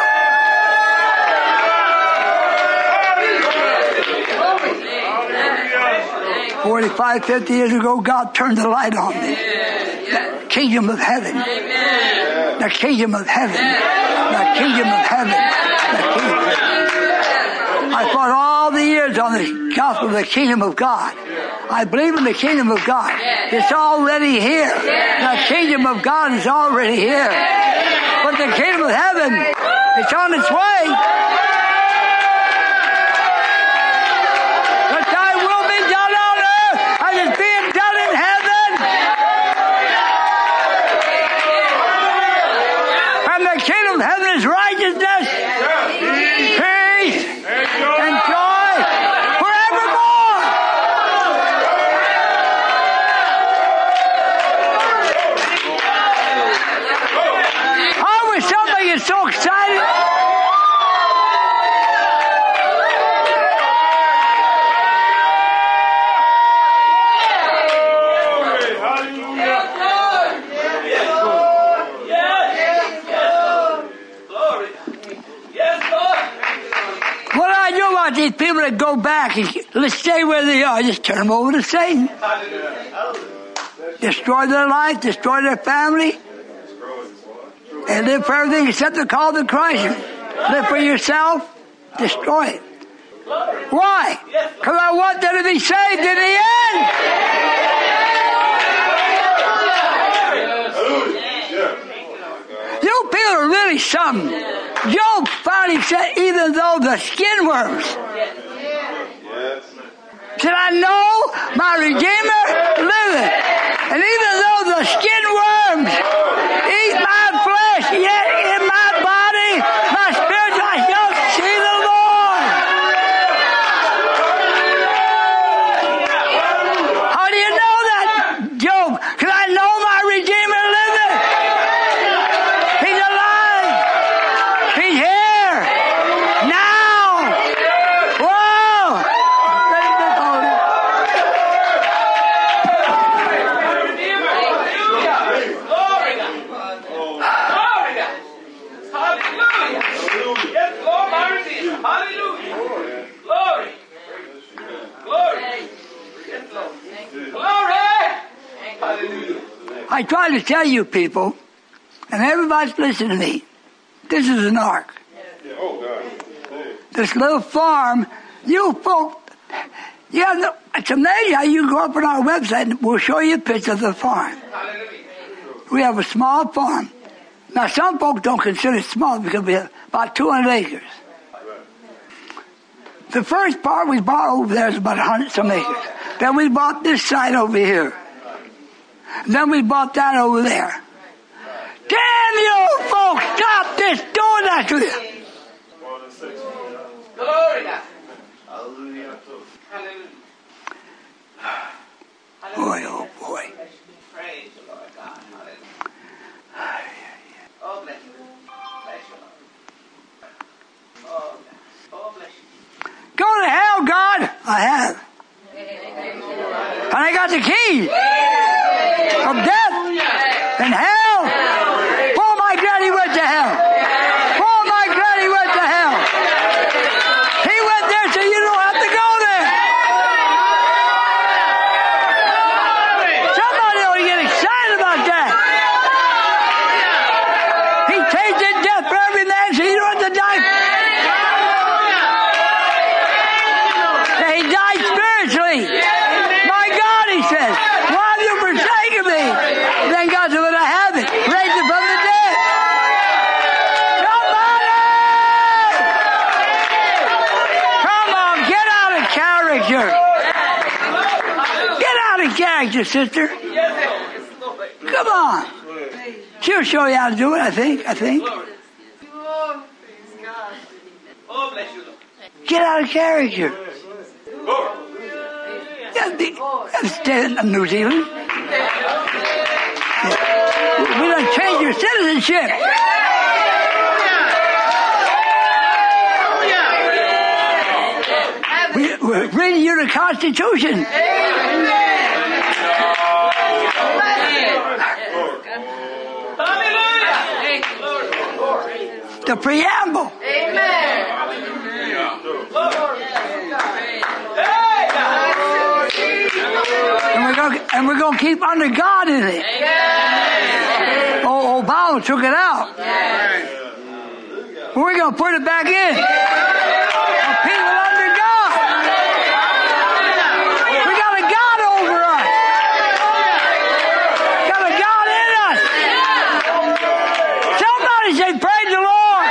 45, 50 years ago, God turned the light on me. The kingdom of heaven. The kingdom of heaven. The kingdom of heaven. The kingdom of heaven. I fought all the years on the gospel of the kingdom of God. I believe in the kingdom of God. It's already here. The kingdom of God is already here. But the kingdom of heaven, it's on its way. But thy will be done on earth as it's being done in heaven. And the kingdom of heaven is righteousness, peace, and joy forevermore. I wish somebody is so excited. want these people to go back and let's stay where they are. Just turn them over to Satan. Destroy their life, destroy their family, and live for everything except the call of Christ. Live for yourself, destroy it. Why? Because I want them to be saved in the end. You people are really something. Job finally said, even though the skin worms. Said, I know my Redeemer liveth. And even though the skin worms eat my flesh, yet in my body, my spirit, I shall see the Lord. How do you know that, Job? Because I know my Redeemer liveth. He's alive. He's here. Now. Whoa. I try to tell you people, and everybody's listening to me, this is an ark. This little farm, you folk, it's amazing how you go up on our website and we'll show you a picture of the farm. We have a small farm. Now some folks don't consider it small because we have about 200 acres. The first part we bought over there is about 100 some acres. Then we bought this side over here. Then we bought that over there. Damn you old folks, stop this, doing that to you. Glory God. Hallelujah. Boy, oh boy. Praise the Lord God. Hallelujah. Oh, bless you. Bless you, Lord. Oh, bless you. Go to hell, God. I have. And I got the key of death and hell. Oh, my God, he went to hell. Oh, my God, he went to hell. He went there so you don't have to go there. Somebody ought to get excited about that. He tasted death for every man so you don't have to die. He died spiritually. My God, he says, why have you forsaken me? Then God said, well, I have it. Raised it from the dead. Somebody! Come on, get out of character. Get out of character, sister. Come on. She'll show you how to do it, I think. Oh, bless you, Lord. Get out of character. Stay in New Zealand. We don't change your citizenship. We're reading you the Constitution. The preamble. And we're going to keep under God in it. Oh, Obama took it out. We're going to put it back in. People under God. We got a God over us. Got a God in us. Somebody say, praise the Lord.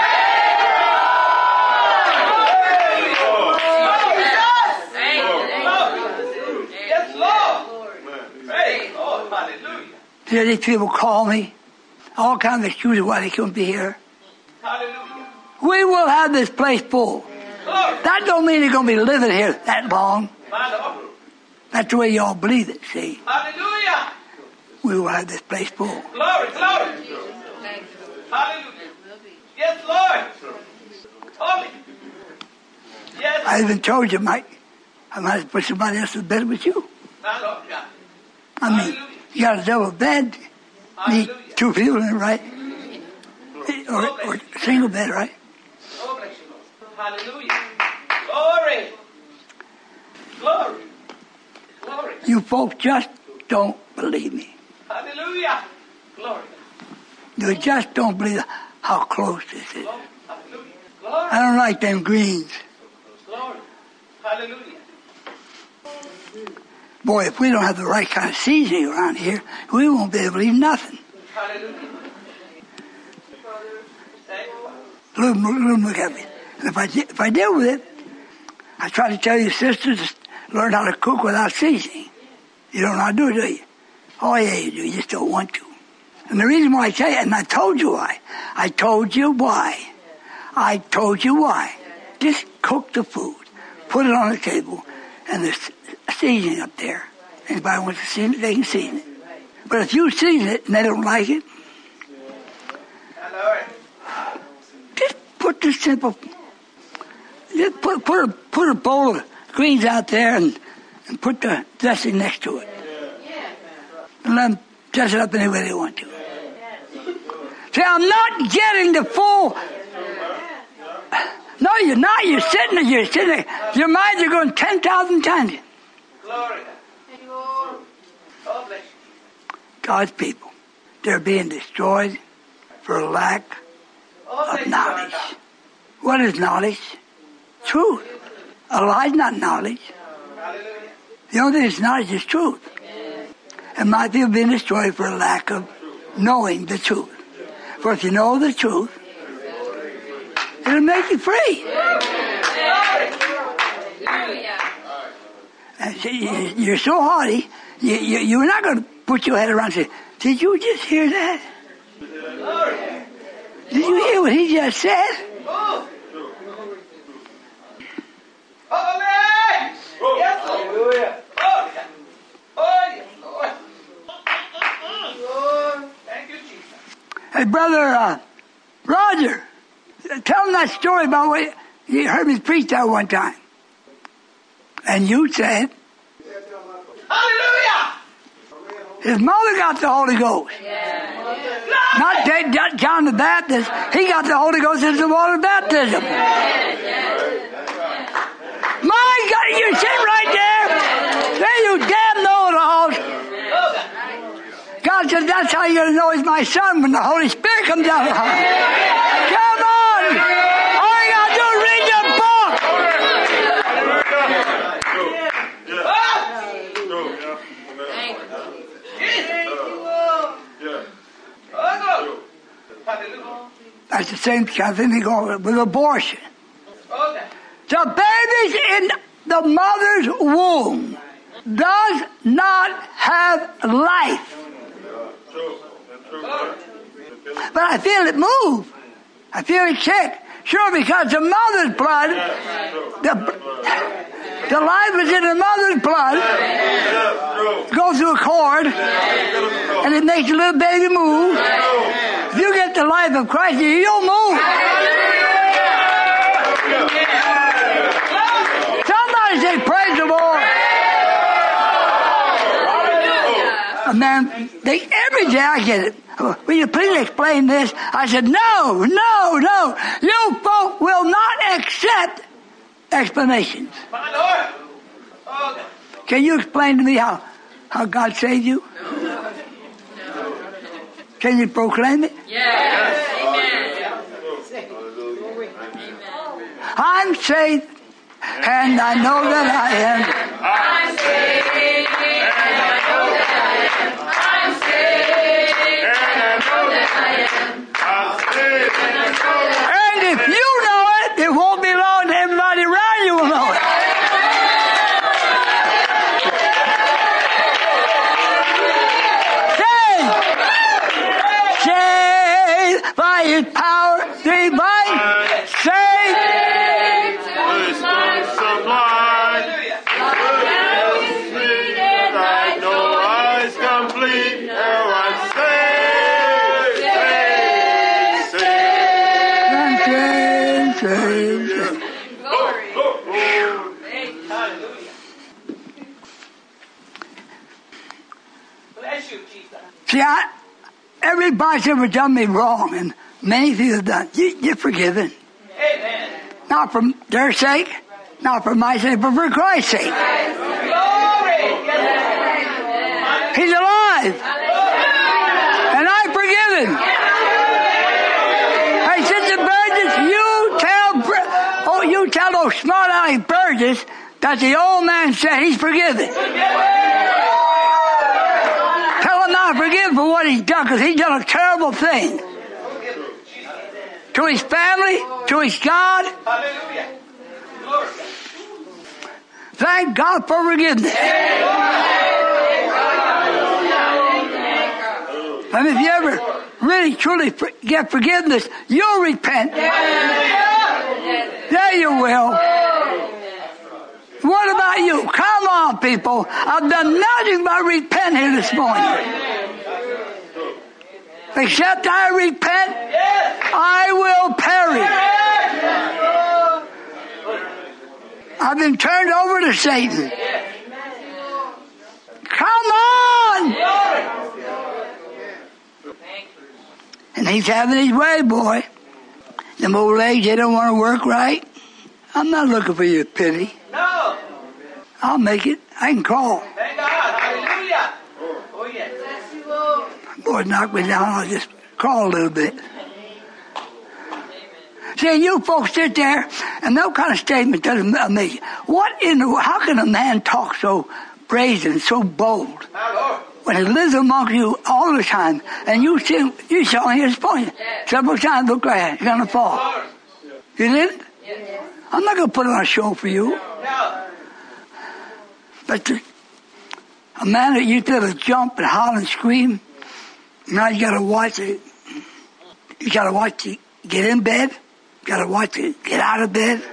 See, these people call me. All kinds of excuses why they couldn't be here. Hallelujah. We will have this place full. That don't mean they're going to be living here that long. That's the way y'all believe it, see. Hallelujah. We will have this place full. Glory, glory. Hallelujah. Yes, Lord. Holy. Yes. I even told you, Mike, I might have put somebody else in bed with you. My Lord God. I mean, you got a double bed. Need two people in it, right? Or a single bed, right? Oh, bless you, Lord. Hallelujah. Glory. Glory. Glory. You folks just don't believe me. Hallelujah. Glory. You just don't believe how close this is. Glory. Hallelujah. Glory. I don't like them greens. Glory. Hallelujah. Boy, if we don't have the right kind of seasoning around here, we won't be able to eat nothing. Hallelujah. Thank you. Look at me. And if I deal with it, I try to tell you sisters to learn how to cook without seasoning. You don't know how to do it, do you? Oh yeah, you do. You just don't want to. And the reason why I tell you, and I told you why. I told you why. I told you why. Just cook the food. Put it on the table. And there's seasoning up there. Anybody wants to season it, they can season it. But if you season it and they don't like it, just put the simple, just put a bowl of greens out there and put the dressing next to it. And let them dress it up any way they want to. See, I'm not getting the full. No, you're not. You're sitting there. Your minds are going 10,000 times. Glory. God bless you. God's people, they're being destroyed for lack of knowledge. What is knowledge? Truth. A lie is not knowledge. The only thing that's knowledge is truth. And my people being destroyed for lack of knowing the truth. For if you know the truth, it'll make you free. And you're so haughty, you're not going to put your head around and say, did you just hear that? Did you hear what he just said? Hallelujah. Thank you, Jesus. Hey, Brother Roger, tell him that story about what you heard me preach that one time. And you said, Hallelujah. his mother got the Holy Ghost. Not John the Baptist. He got the Holy Ghost as the water baptism. My God, you're sitting right there. There you damn know-it-alls. God says that's how you're going to know he's my son when the Holy Spirit comes out. Come on. All you got to do is read your book. That's the same kind of thing they go with abortion. The babies in the mother's womb does not have life. But I feel it move. I feel it kick. Sure, because the mother's blood, the life is in the mother's blood, goes through a cord, and it makes the little baby move. If you get the life of Christ, you'll move. Somebody say, praise the Lord. Man, every day I get it. Will you please explain this? I said, no. You folk will not accept explanations. Can you explain to me how God saved you? Can you proclaim it? Yes. Amen. I'm saved, and I know that I am. I'm saved, and I know that I am. I'm saved, and I know that I am. I'm saved, and I know that I am. And if you know it, it won't be long to everybody around you will know it. Saved by his power divine. Saved. Sublime. I know I is complete. Now I'm saved. Bless you, Jesus. See, everybody's ever done me wrong, and many people have done. You're forgiven. Amen. Not from their sake, Not for my sake, but for Christ's sake. He's alive. And I'm forgiven. Hey, Sister Burgess, you tell those smart-aleck Burgess that the old man said he's forgiven. Tell him not forgiven for what he's done, because he's done a terrible thing. To his family, to his God. Thank God for forgiveness. And if you ever really truly get forgiveness, you'll repent. Yeah, you will. What about you? Come on, people. I've done nothing but repent here this morning. Except I repent, I will perish. I've been turned over to Satan. Come on! And he's having his way, boy. Them old legs, they don't want to work right. I'm not looking for your pity. No. I'll make it. I can crawl. Thank God. Hallelujah. Oh, yes. Lord, knock me down. I'll just crawl a little bit. See, you folks sit there, and no kind of statement doesn't amaze you. How can a man talk so brazen, so bold, when he lives among you all the time, and you saw his point several times, look like you're going to fall. You didn't? I'm not going to put on a show for you. But a man that used to have to jump and holler and scream, now you got to watch it. You got to watch it get in bed. You got to watch it get out of bed.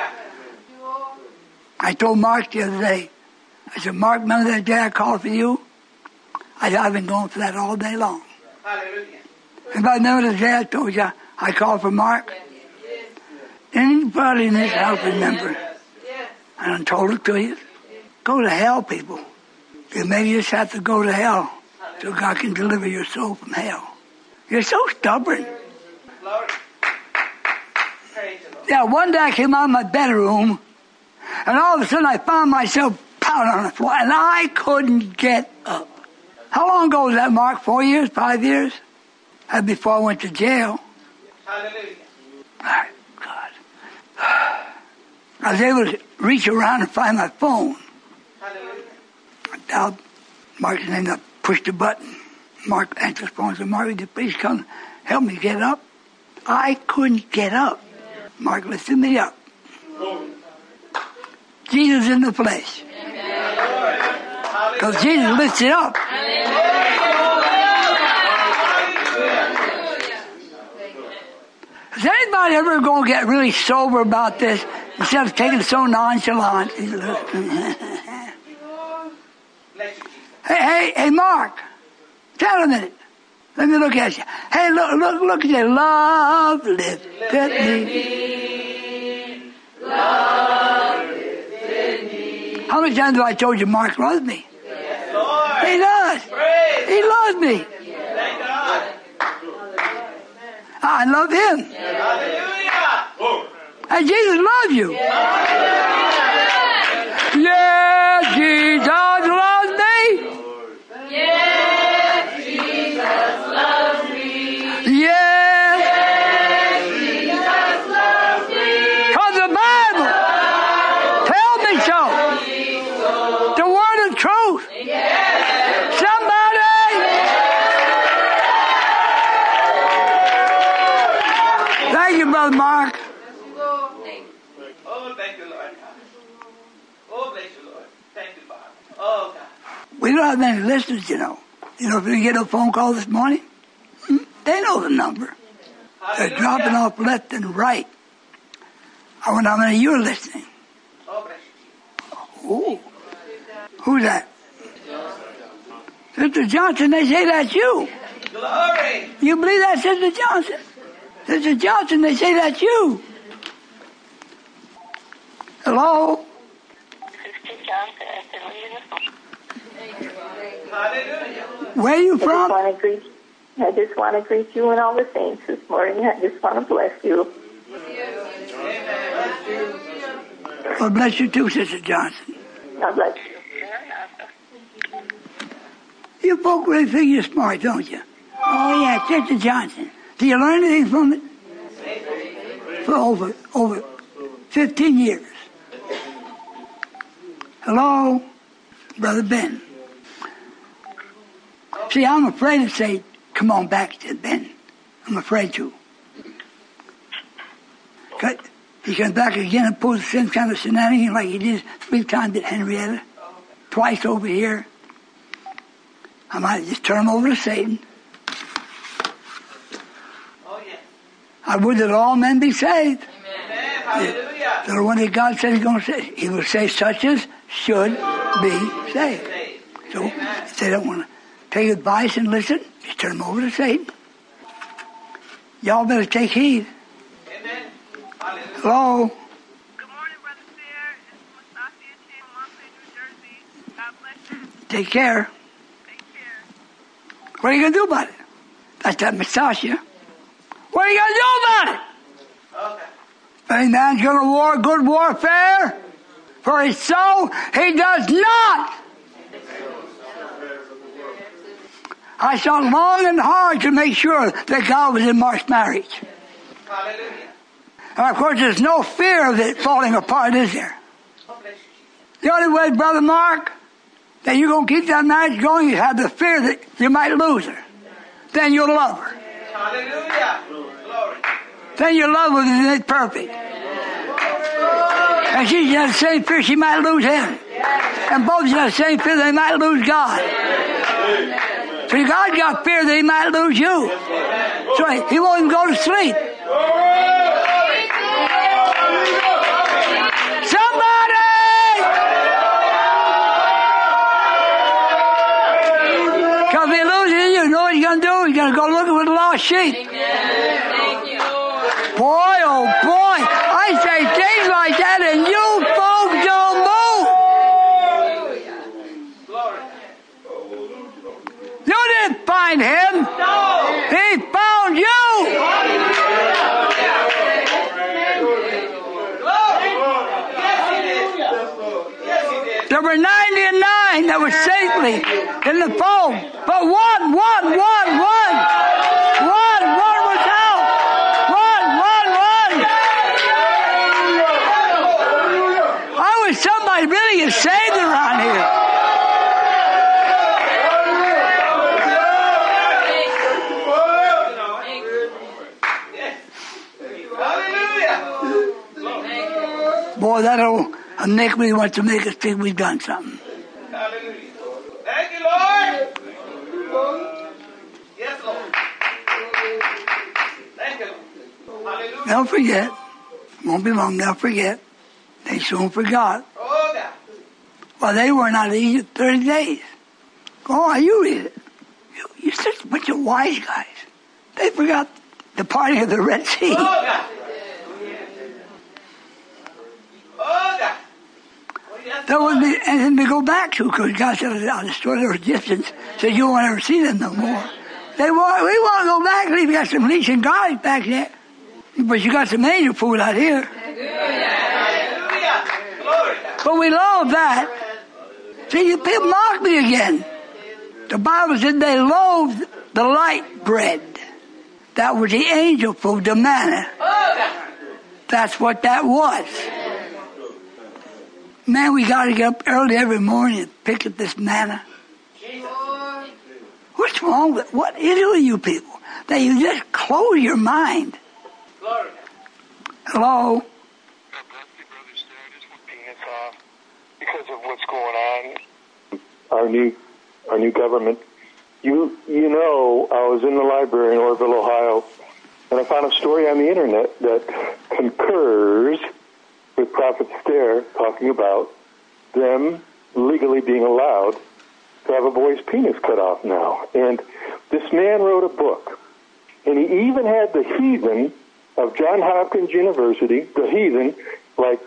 I told Mark the other day, I said, Mark, remember that day I called for you? I've been going for that all day long. Hallelujah. Anybody remember the day I told you I called for Mark? Anybody in this house remember? I done told it to you. Go to hell, people. And maybe you just have to go to hell so God can deliver your soul from hell. You're so stubborn. Yeah, one day I came out of my bedroom, and all of a sudden I found myself pounding on the floor, and I couldn't get up. How long ago was that, Mark? 4 years? 5 years? That before I went to jail. Hallelujah. My God. I was able to reach around and find my phone. Hallelujah. I dialed Mark's name, I pushed the button. Mark answered the phone and said, Mark, would you please come help me get up? I couldn't get up. Mark lifted me up. Jesus in the flesh. Because Jesus lifts it up. Is anybody ever going to get really sober about this instead of taking it so nonchalant? Hey, Mark. Tell a minute. Let me look at you. Hey, look at you. Love lifted me. Love lifted me. How many times have I told you Mark loves me? Yes, Lord. He does. Praise. He loves me. Thank God. I love him. Hallelujah. And Jesus loves you. Yes, Jesus loves me. Yes, Jesus loves me. Yes. Yes, Jesus loves me. Because the Bible tells me so. The word of truth. Somebody. Thank you, Brother Mark. Oh, thank you, Lord. Oh, bless you, Lord. Thank you, Father. Oh, God. We don't have many listeners, you know. You know, if you get a phone call this morning, they know the number. They're dropping off left and right. I wonder how many of you are listening. Oh, bless you. Oh. Who's that? Sister Johnson, they say that's you. Glory. You believe that, Sister Johnson? Sister Johnson, they say that's you. Hello? Sister Johnson, Hallelujah. Where are you from? I just want to greet you and all the saints this morning. I just want to bless you. God bless you too, Sister Johnson. God bless you. You folk really think you're smart, don't you? Oh, yeah, Sister Johnson. Do you learn anything from it? For over 15 years. Hello, Brother Ben. See, I'm afraid to say, come on back, said Ben. I'm afraid to. He comes back again and pulls the same kind of shenanigans like he did 3 times at Henrietta. Twice over here. I might just turn him over to Satan. I would that all men be saved. Amen. Hallelujah. The one that God said He's going to say, He will say such as should be saved. So if they don't want to take advice and listen, just turn them over to Satan. Y'all better take heed. Amen. Hallelujah. Hello? Good morning, Brother Stair. It's Mustasia Chin, Monterey, New Jersey. God bless you. Take care. Take care. What are you going to do about it? That's that Mustasia. What are you going to do about it? Okay. If any man's going to war good warfare for his soul, he does not. I sought long and hard to make sure that God was in Mark's marriage. Hallelujah. And of course, there's no fear of it falling apart, is there? The only way, Brother Mark, that you're going to keep that marriage going is have the fear that you might lose her. Then you'll love her. Hallelujah. Glory. Then your love will be made perfect. And she has the same fear she might lose him. And both have the same fear they might lose God. So God got fear that he might lose you. So he won't even go to sleep. Somebody! Because if he loses you, know what he's going to do? He's going to go looking for the lost sheep. Boy, oh boy, I say things like that and you folks don't move. You didn't find him. He found you. There were 99 that were safely in the fold, but one was out. I wish somebody really is saved around here. Boy, that old iniquity wants to make us think we've done something. Hallelujah. Thank you, Lord. Yes, Lord. Thank you, Lord. Hallelujah. They'll forget. Won't be long, they'll forget. They soon forgot. Oh, God. Well, they weren't out of Egypt 30 days. Go on, you read it. You're such a bunch of wise guys. They forgot the parting of the Red Sea. Oh, God. Oh, God. Oh, yes, There wouldn't be anything to go back to because God said, I'll destroy those Egyptians so you won't ever see them no more. We want to go back. You got some leeks and garlic back there. But you got some angel food out here. Hallelujah. Glory. But we love that. See, you people mock me again. The Bible said they loathed the light bread. That was the angel food, the manna. That's what that was. Man, we got to get up early every morning and pick up this manna. What's wrong with, what is it with you people? That you just close your mind. Glory. Hello? God bless you, Brother Stair. Just looking at because of what's going on. Our new government. You know, I was in the library in Orville, Ohio, and I found a story on the internet that concurs with Prophet Stair talking about them legally being allowed to have a boy's penis cut off now. And this man wrote a book, and he even had the heathen of Johns Hopkins University, the heathen, like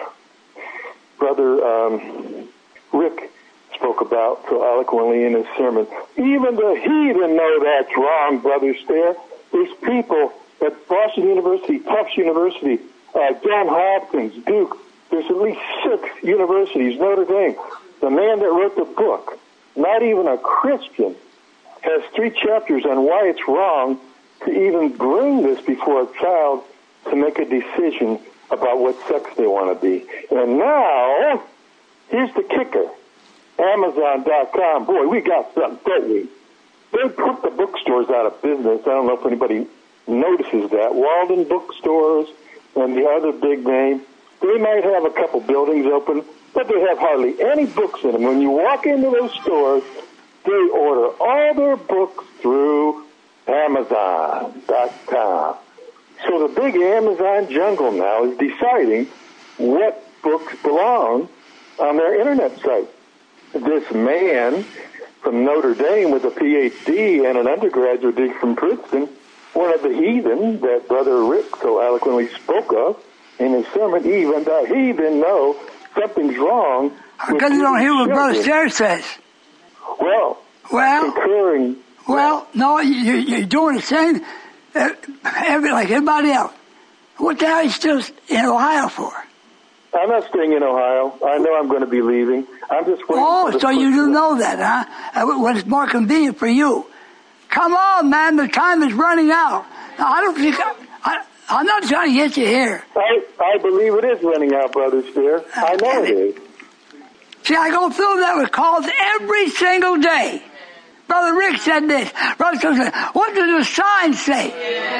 Brother Rick spoke about so eloquently in his sermon. Even the heathen know that's wrong, Brother Stair. There's people at Boston University, Tufts University, Johns Hopkins, Duke, There's at least 6 universities, Notre Dame. The man that wrote the book, not even a Christian, has 3 chapters on why it's wrong to even bring this before a child to make a decision about what sex they want to be. And now, here's the kicker. Amazon.com, boy, we got something, don't we? They put the bookstores out of business. I don't know if anybody notices that. Walden Bookstores and the other big name, they might have a couple buildings open, but they have hardly any books in them. When you walk into those stores, they order all their books through Amazon.com. So the big Amazon jungle now is deciding what books belong on their internet site. This man from Notre Dame with a PhD and an undergraduate degree from Princeton, one of the heathen that Brother Rick so eloquently spoke of in his sermon, even the heathen know something's wrong. Because you don't hear what Brother Sarah says. Well, concurring. Well, no, you're doing the same like everybody else. What the hell are you still in Ohio for? I'm not staying in Ohio. I know I'm going to be leaving. I'm just waiting. Oh, so you do know that, huh? When it's more convenient for you. Come on, man, the time is running out. Now, I don't think I'm not trying to get you here. I believe it is running out, Brother Steer. I know it is. See, I go through that with calls every single day. Brother Rick said this. Brother Rick said, what does the sign say?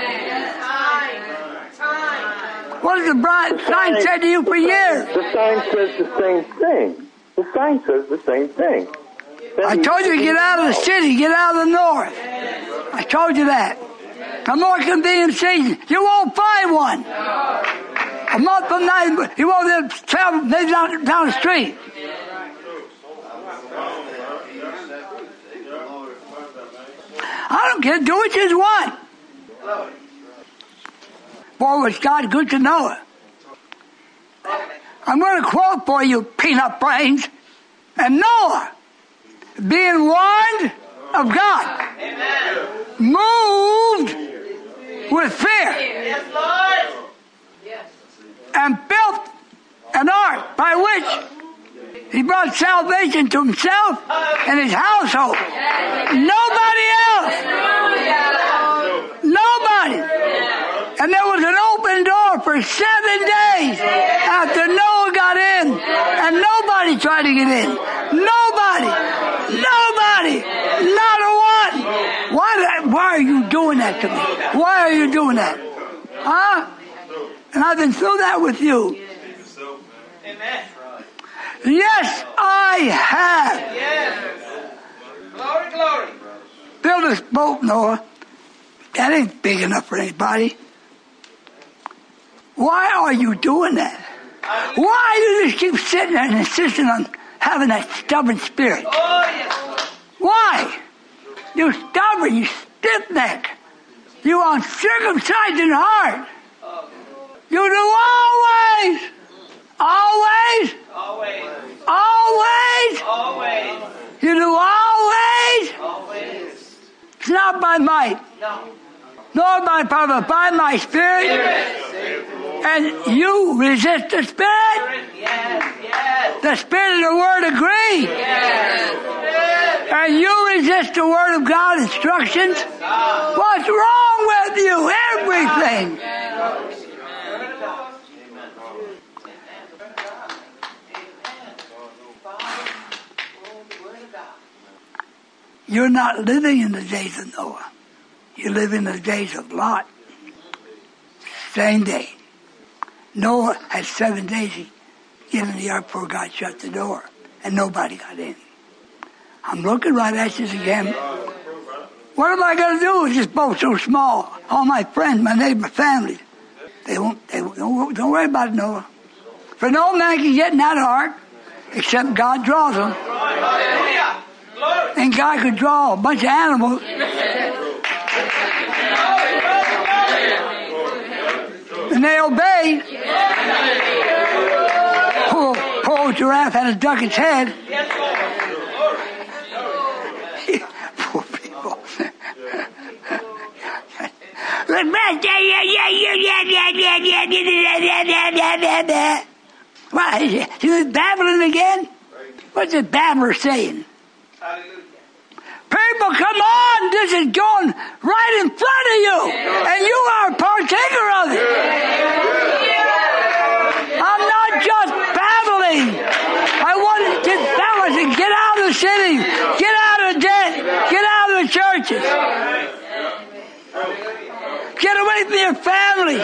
What does the sign say to you for years? The sign says the same thing. The sign says the same thing. I told you to get out of the city, get out of the north. I told you that. A more convenient season. You won't find one. A month from now, you won't travel maybe down the street. I don't care. Do what you want. Boy, was God good to Noah. I'm going to quote for you, peanut brains. And Noah, being warned of God, moved with fear, and built an ark by which he brought salvation to himself and his household. Nobody else. Nobody. And there was an open door for 7 days after Noah got in, and nobody tried to get in. Nobody. Not a one. Why are you doing that to me? Why are you doing that? Huh? And I've been through that with you. Amen. Yes, I have. Yes. Glory. Build this boat, Noah. That ain't big enough for anybody. Why are you doing that? Why do you just keep sitting there and insisting on having that stubborn spirit? Why? You stubborn, you stiff-necked. You uncircumcised in heart. You do always. You do always. It's not by might. Nor by power, but by my spirit. And you resist the spirit. The spirit and the word agree. And you resist the word of God instructions. What's wrong with you? Everything. You're not living in the days of Noah. You live in the days of Lot. Same day. Noah had 7 days to get in the ark before God shut the door. And nobody got in. I'm looking right at this again. What am I going to do with this boat so small? All my friends, my neighbor, family. Don't worry about it, Noah. For no man can get in that ark except God draws them. And God could draw a bunch of animals. And they obeyed. Poor old giraffe had to duck its head. Poor people. Why, is he babbling again? What's the babbler saying? Hallelujah. People, come on! This is going right in front of you, and you are a partaker of it. I'm not just babbling. I want this fellas to get out of the city, get out of debt, get out of the churches, get away from your family.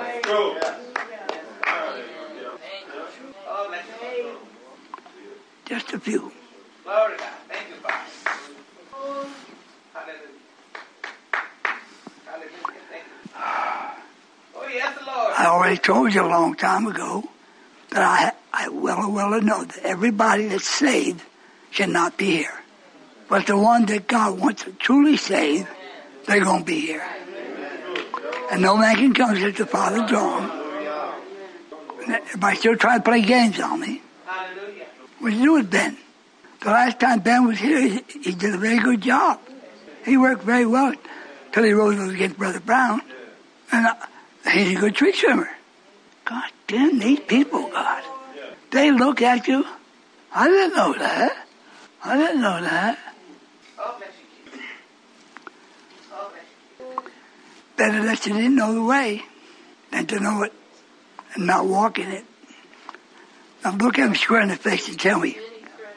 Just a few. Glory to God. Thank you, Father. Hallelujah. Hallelujah. Thank you. Oh, yes, Lord. I already told you a long time ago that I well know that everybody that's saved should not be here. But the one that God wants to truly save, they're going to be here. And no man can come except the Father draw them. Everybody still trying to play games on me. Hallelujah. What did you do with Ben? The last time Ben was here, he did a very good job. He worked very well till he rose against Brother Brown. And he's a good tree swimmer. God damn these people, God. They look at you. I didn't know that. Oh, bless you. Oh, bless you. Better that you didn't know the way than to know it and not walk in it. Now look at me square in the face and tell me,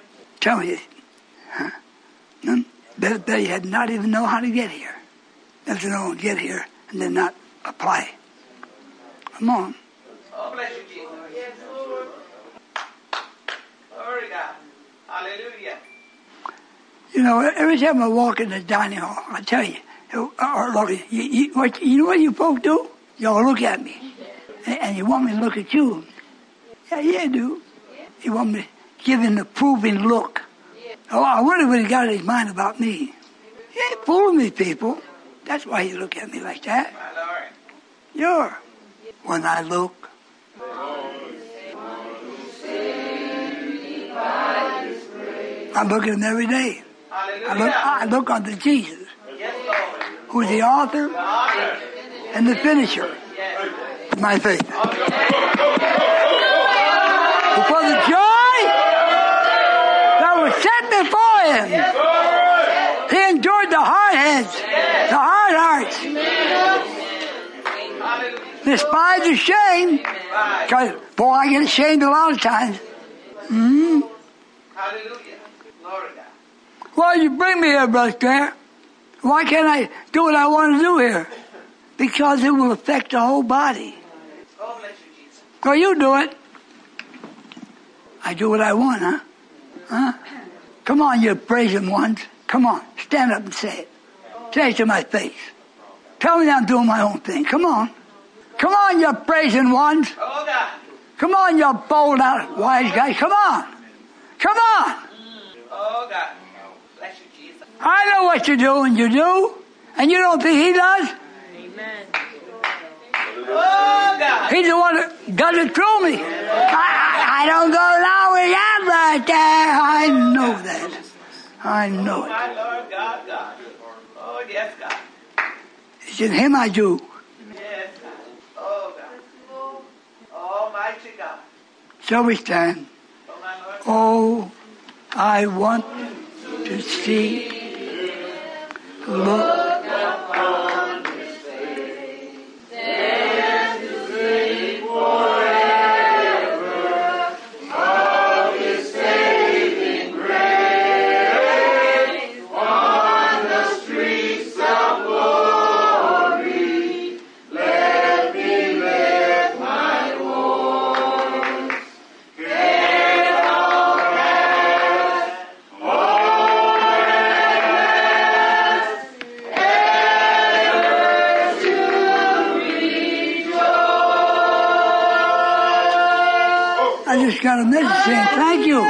huh? Better you had not even know how to get here. Than to know get here and then not apply. Come on. Oh, bless you, Jesus. Yes, Lord. Glory to God. Hallelujah. You know, every time I walk in the dining hall, I tell you, or look, you know what you folks do? Y'all look at me. And you want me to look at you. Yeah, you do. You want me to give an approving look. Oh, I wonder what he got in his mind about me. He ain't fooling me, people. That's why you look at me like that. My Lord. You're. When I look. I look at him every day. I look unto Jesus, who's the author and the finisher of my faith. For the joy that was set before him, he endured the hard heads, the hard hearts, despised the shame, because, boy, I get ashamed a lot of times. Mm-hmm. Hallelujah. Glory to God. Why did you bring me here, Brother Clare? Why can't I do what I want to do here? Because it will affect the whole body. Oh, bless you, Jesus. Well, you do it. I do what I want, huh? Huh? Come on, you praising ones. Come on, stand up and say it. Say it to my face. Tell me I'm doing my own thing. Come on. Come on, you praising ones. Oh, God. Come on, you bold out wise guys. Come on. Come on. Oh, God. Bless you, Jesus. I know what you're doing, you do. And you don't think he does? Amen. Oh, God. He's the one that got it through me. I don't go along with that right there. I know that. I know it. My Lord, God. Oh, yes, God. It's in him I do. Yes, God. Oh, God. Almighty God. So we stand. Oh, I want to see, look upon his face, and to sing forever of his saving grace on the streets of glory. Let me lift my voice. I just got a message saying thank you.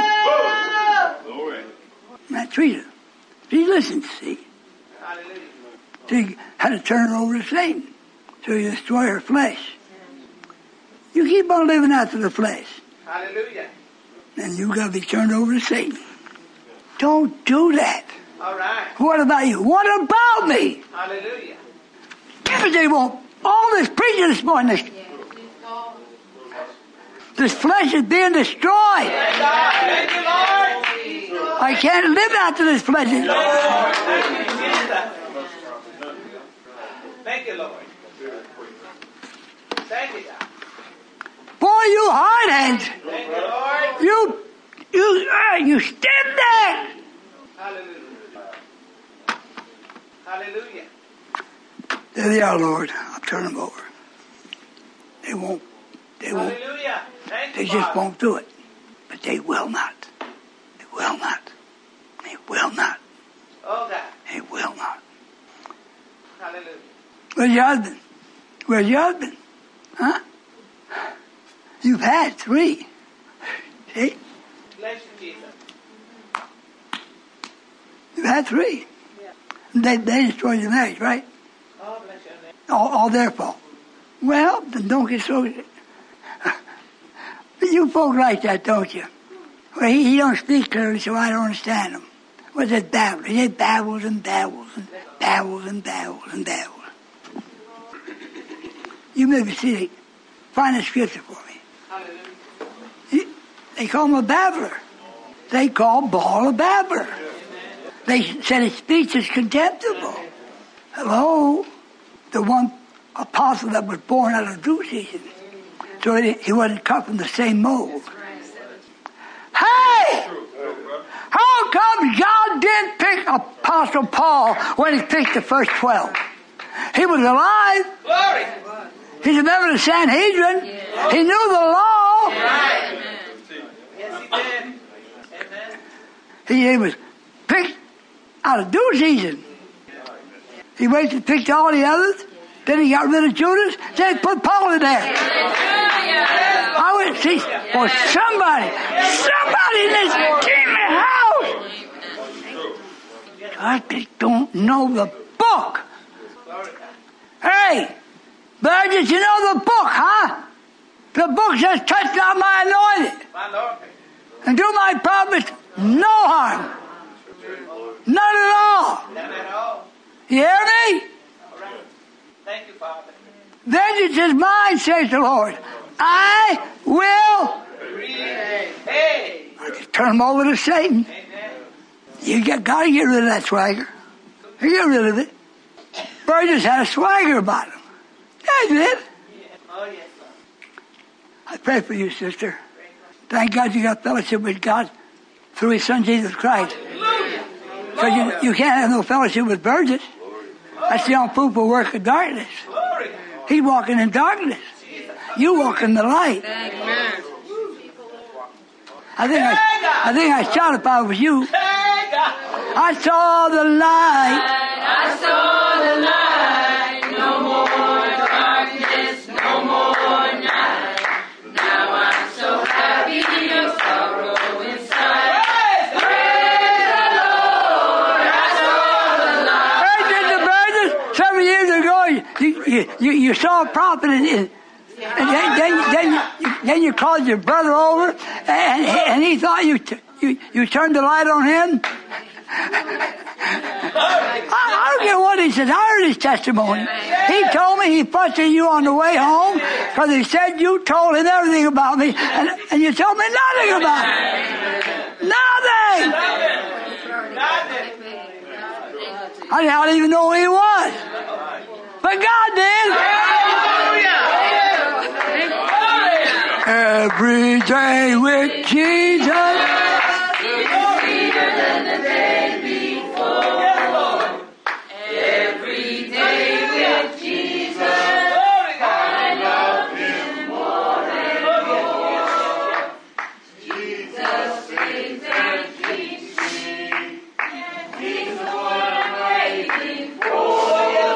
Matt Teresa. She listens, see. She had to turn her over to Satan so you destroy her flesh. You keep on living after the flesh. Hallelujah. And you got to be turned over to Satan. Don't do that. All right. What about you? What about me? Hallelujah. If they won't, all this preaching this morning, This flesh is being destroyed. Thank God. Thank you, Lord. I can't live after this flesh. Thank you, Jesus. Thank you, Lord. Thank you, God. Boy, you hard-heads. Thank you, Lord. You stiff-necked. Hallelujah. Hallelujah. There they are, Lord. I'll turn them over. They won't. Hallelujah. Thank you, They just Father. won't do it. But they will not. They will not. They will not. Oh, God. They will not. Hallelujah. Where's your husband? Where's your husband? Huh? You've had 3. See? Bless you, Jesus. You've had 3. Yeah. They destroyed your marriage, right? Oh, bless your name. All their fault. Well, then don't get so... You folk like that, don't you? Well, he don't speak clearly, so I don't understand him. What's it babble? He babbles and babbles and babbles and babbles and babbles. You maybe see it. Find a scripture for me. Hallelujah. They call him a babbler. They call Paul a babbler. They said his speech is contemptible. Hello? The one apostle that was born out of due season. So he wasn't cut from the same mold. Hey! How come God didn't pick Apostle Paul when he picked the first 12? He was alive. Glory. He's a member of the Sanhedrin. He knew the law. Yes, he did. Amen. He was picked out of due season. He waited to pick all the others. Then he got rid of Judas. Then he put Paul in there. I would see, for somebody in this kingdom house. God, they don't know the book. Hey, Burgess, you know the book, huh? The book says, touch not my anointed. My Lord. And do my prophets no harm. None at all. None at all. You hear me? All right. Thank you, Father. Vengeance is mine, says the Lord. I will. Hey. I just turn them over to Satan. Amen. You got to get rid of that swagger. You get rid of it. Burgess had a swagger about him. I did. Oh, yes, sir. I pray for you, sister. Thank God you got fellowship with God through His Son, Jesus Christ. Because you can't have no fellowship with Burgess. That's the unfruitful work of darkness. He's walking in darkness. You walk in the light. I think I shout if I was you. I saw the light. I saw the light. No more darkness, no more night. Now I'm so happy, no sorrow inside. Praise the Lord. I saw the light. Hey, Sister Burgess, 7 years ago, you saw a prophet and then you called your brother over and he thought you turned the light on him. I don't care what he says. I heard his testimony. He told me he fussed at you on the way home because he said you told him everything about me and you told me nothing about it. Nothing. I didn't even know who he was. But God did. Every day with Jesus. Sweeter than the day before. Every day with Jesus. I love Him more and more. Jesus saves and keeps me. He's the one I'm waiting for.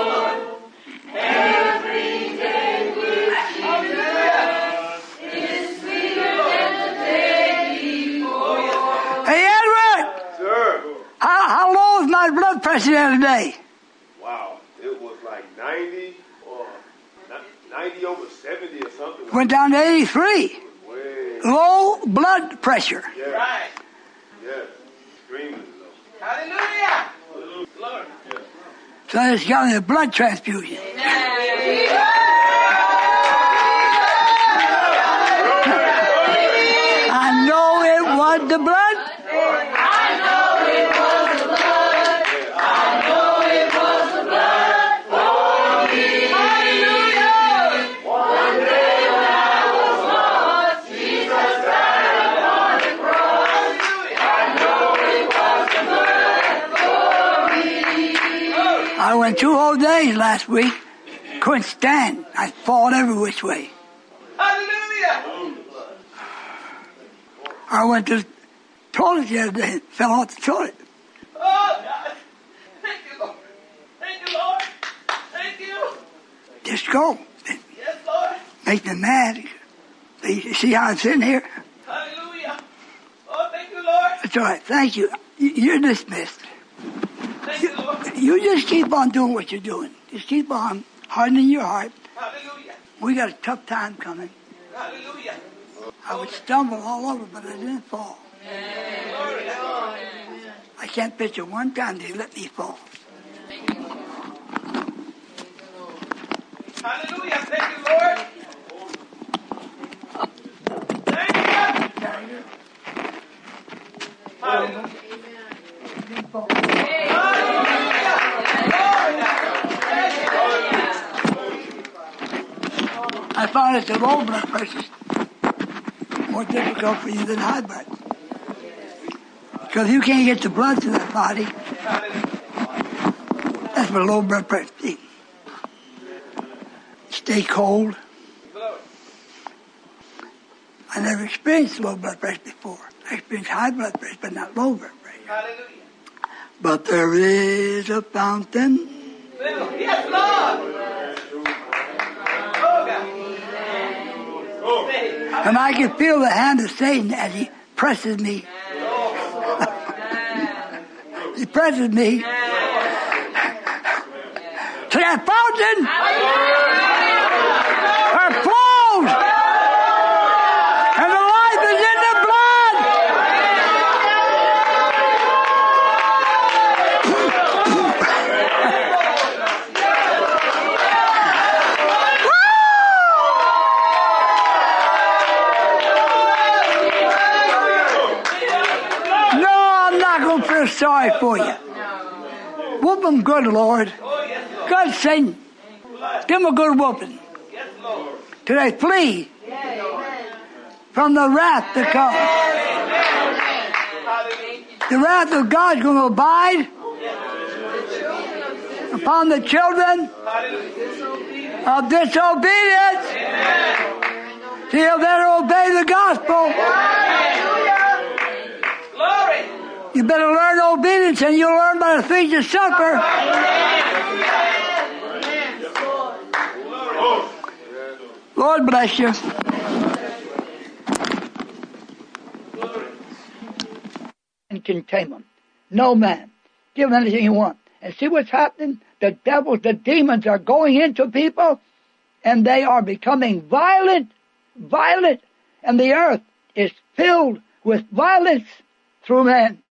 Every day with Jesus is sweeter than the day before. Hey, Edward! Sir. How low is my blood pressure the other day? Wow. It was like 90 or 90 over 70 or something. Went down to 83. Way. Low blood pressure. Yeah. Right. Yes. Extremely low. Hallelujah. Lord. So they just got me a blood transfusion. the blood? I know it was the blood. I know it was the blood for me. Hallelujah. One day when I was lost, Jesus died upon the cross. I know it was the blood for me. I went 2 whole days last week. Couldn't stand. I fought every which way. Hallelujah. I went to the toilet the other day and fell off the toilet. Oh, God. Thank you, Lord. Thank you, Lord. Thank you. Just go. Yes, Lord. Make them mad. You see how I'm sitting here? Hallelujah. Oh, thank you, Lord. That's all right. Thank you. You're dismissed. Thank you, Lord. You just keep on doing what you're doing. Just keep on hardening your heart. Hallelujah. We got a tough time coming. Hallelujah. I would stumble all over, but I didn't fall. Glory. I can't picture one time they let me fall. Hallelujah. Thank you, Lord. Thank you. Hallelujah. I found that the low blood pressure is more difficult for you than high blood. Because you can't get the blood to that body. That's what low blood pressure is. Stay cold. I never experienced low blood pressure before. I experienced high blood pressure, but not low blood pressure. Hallelujah. But there is a fountain. Yes, Lord. Oh, God. And I can feel the hand of Satan as he presses me. He presses me to that fountain. Her flows. And the life is in the blood. No, I'm not going to feel sorry for you. Whoop them good, Lord. God, Satan. Give them a good whooping. Till they flee from the wrath to come. The wrath of God is going to abide upon the children of disobedience till they obey the gospel. You better learn obedience and you'll learn by the things you suffer. Lord bless you. And can tame them. No man. Give them anything you want. And see what's happening? The devils, the demons are going into people and they are becoming violent. And the earth is filled with violence through men.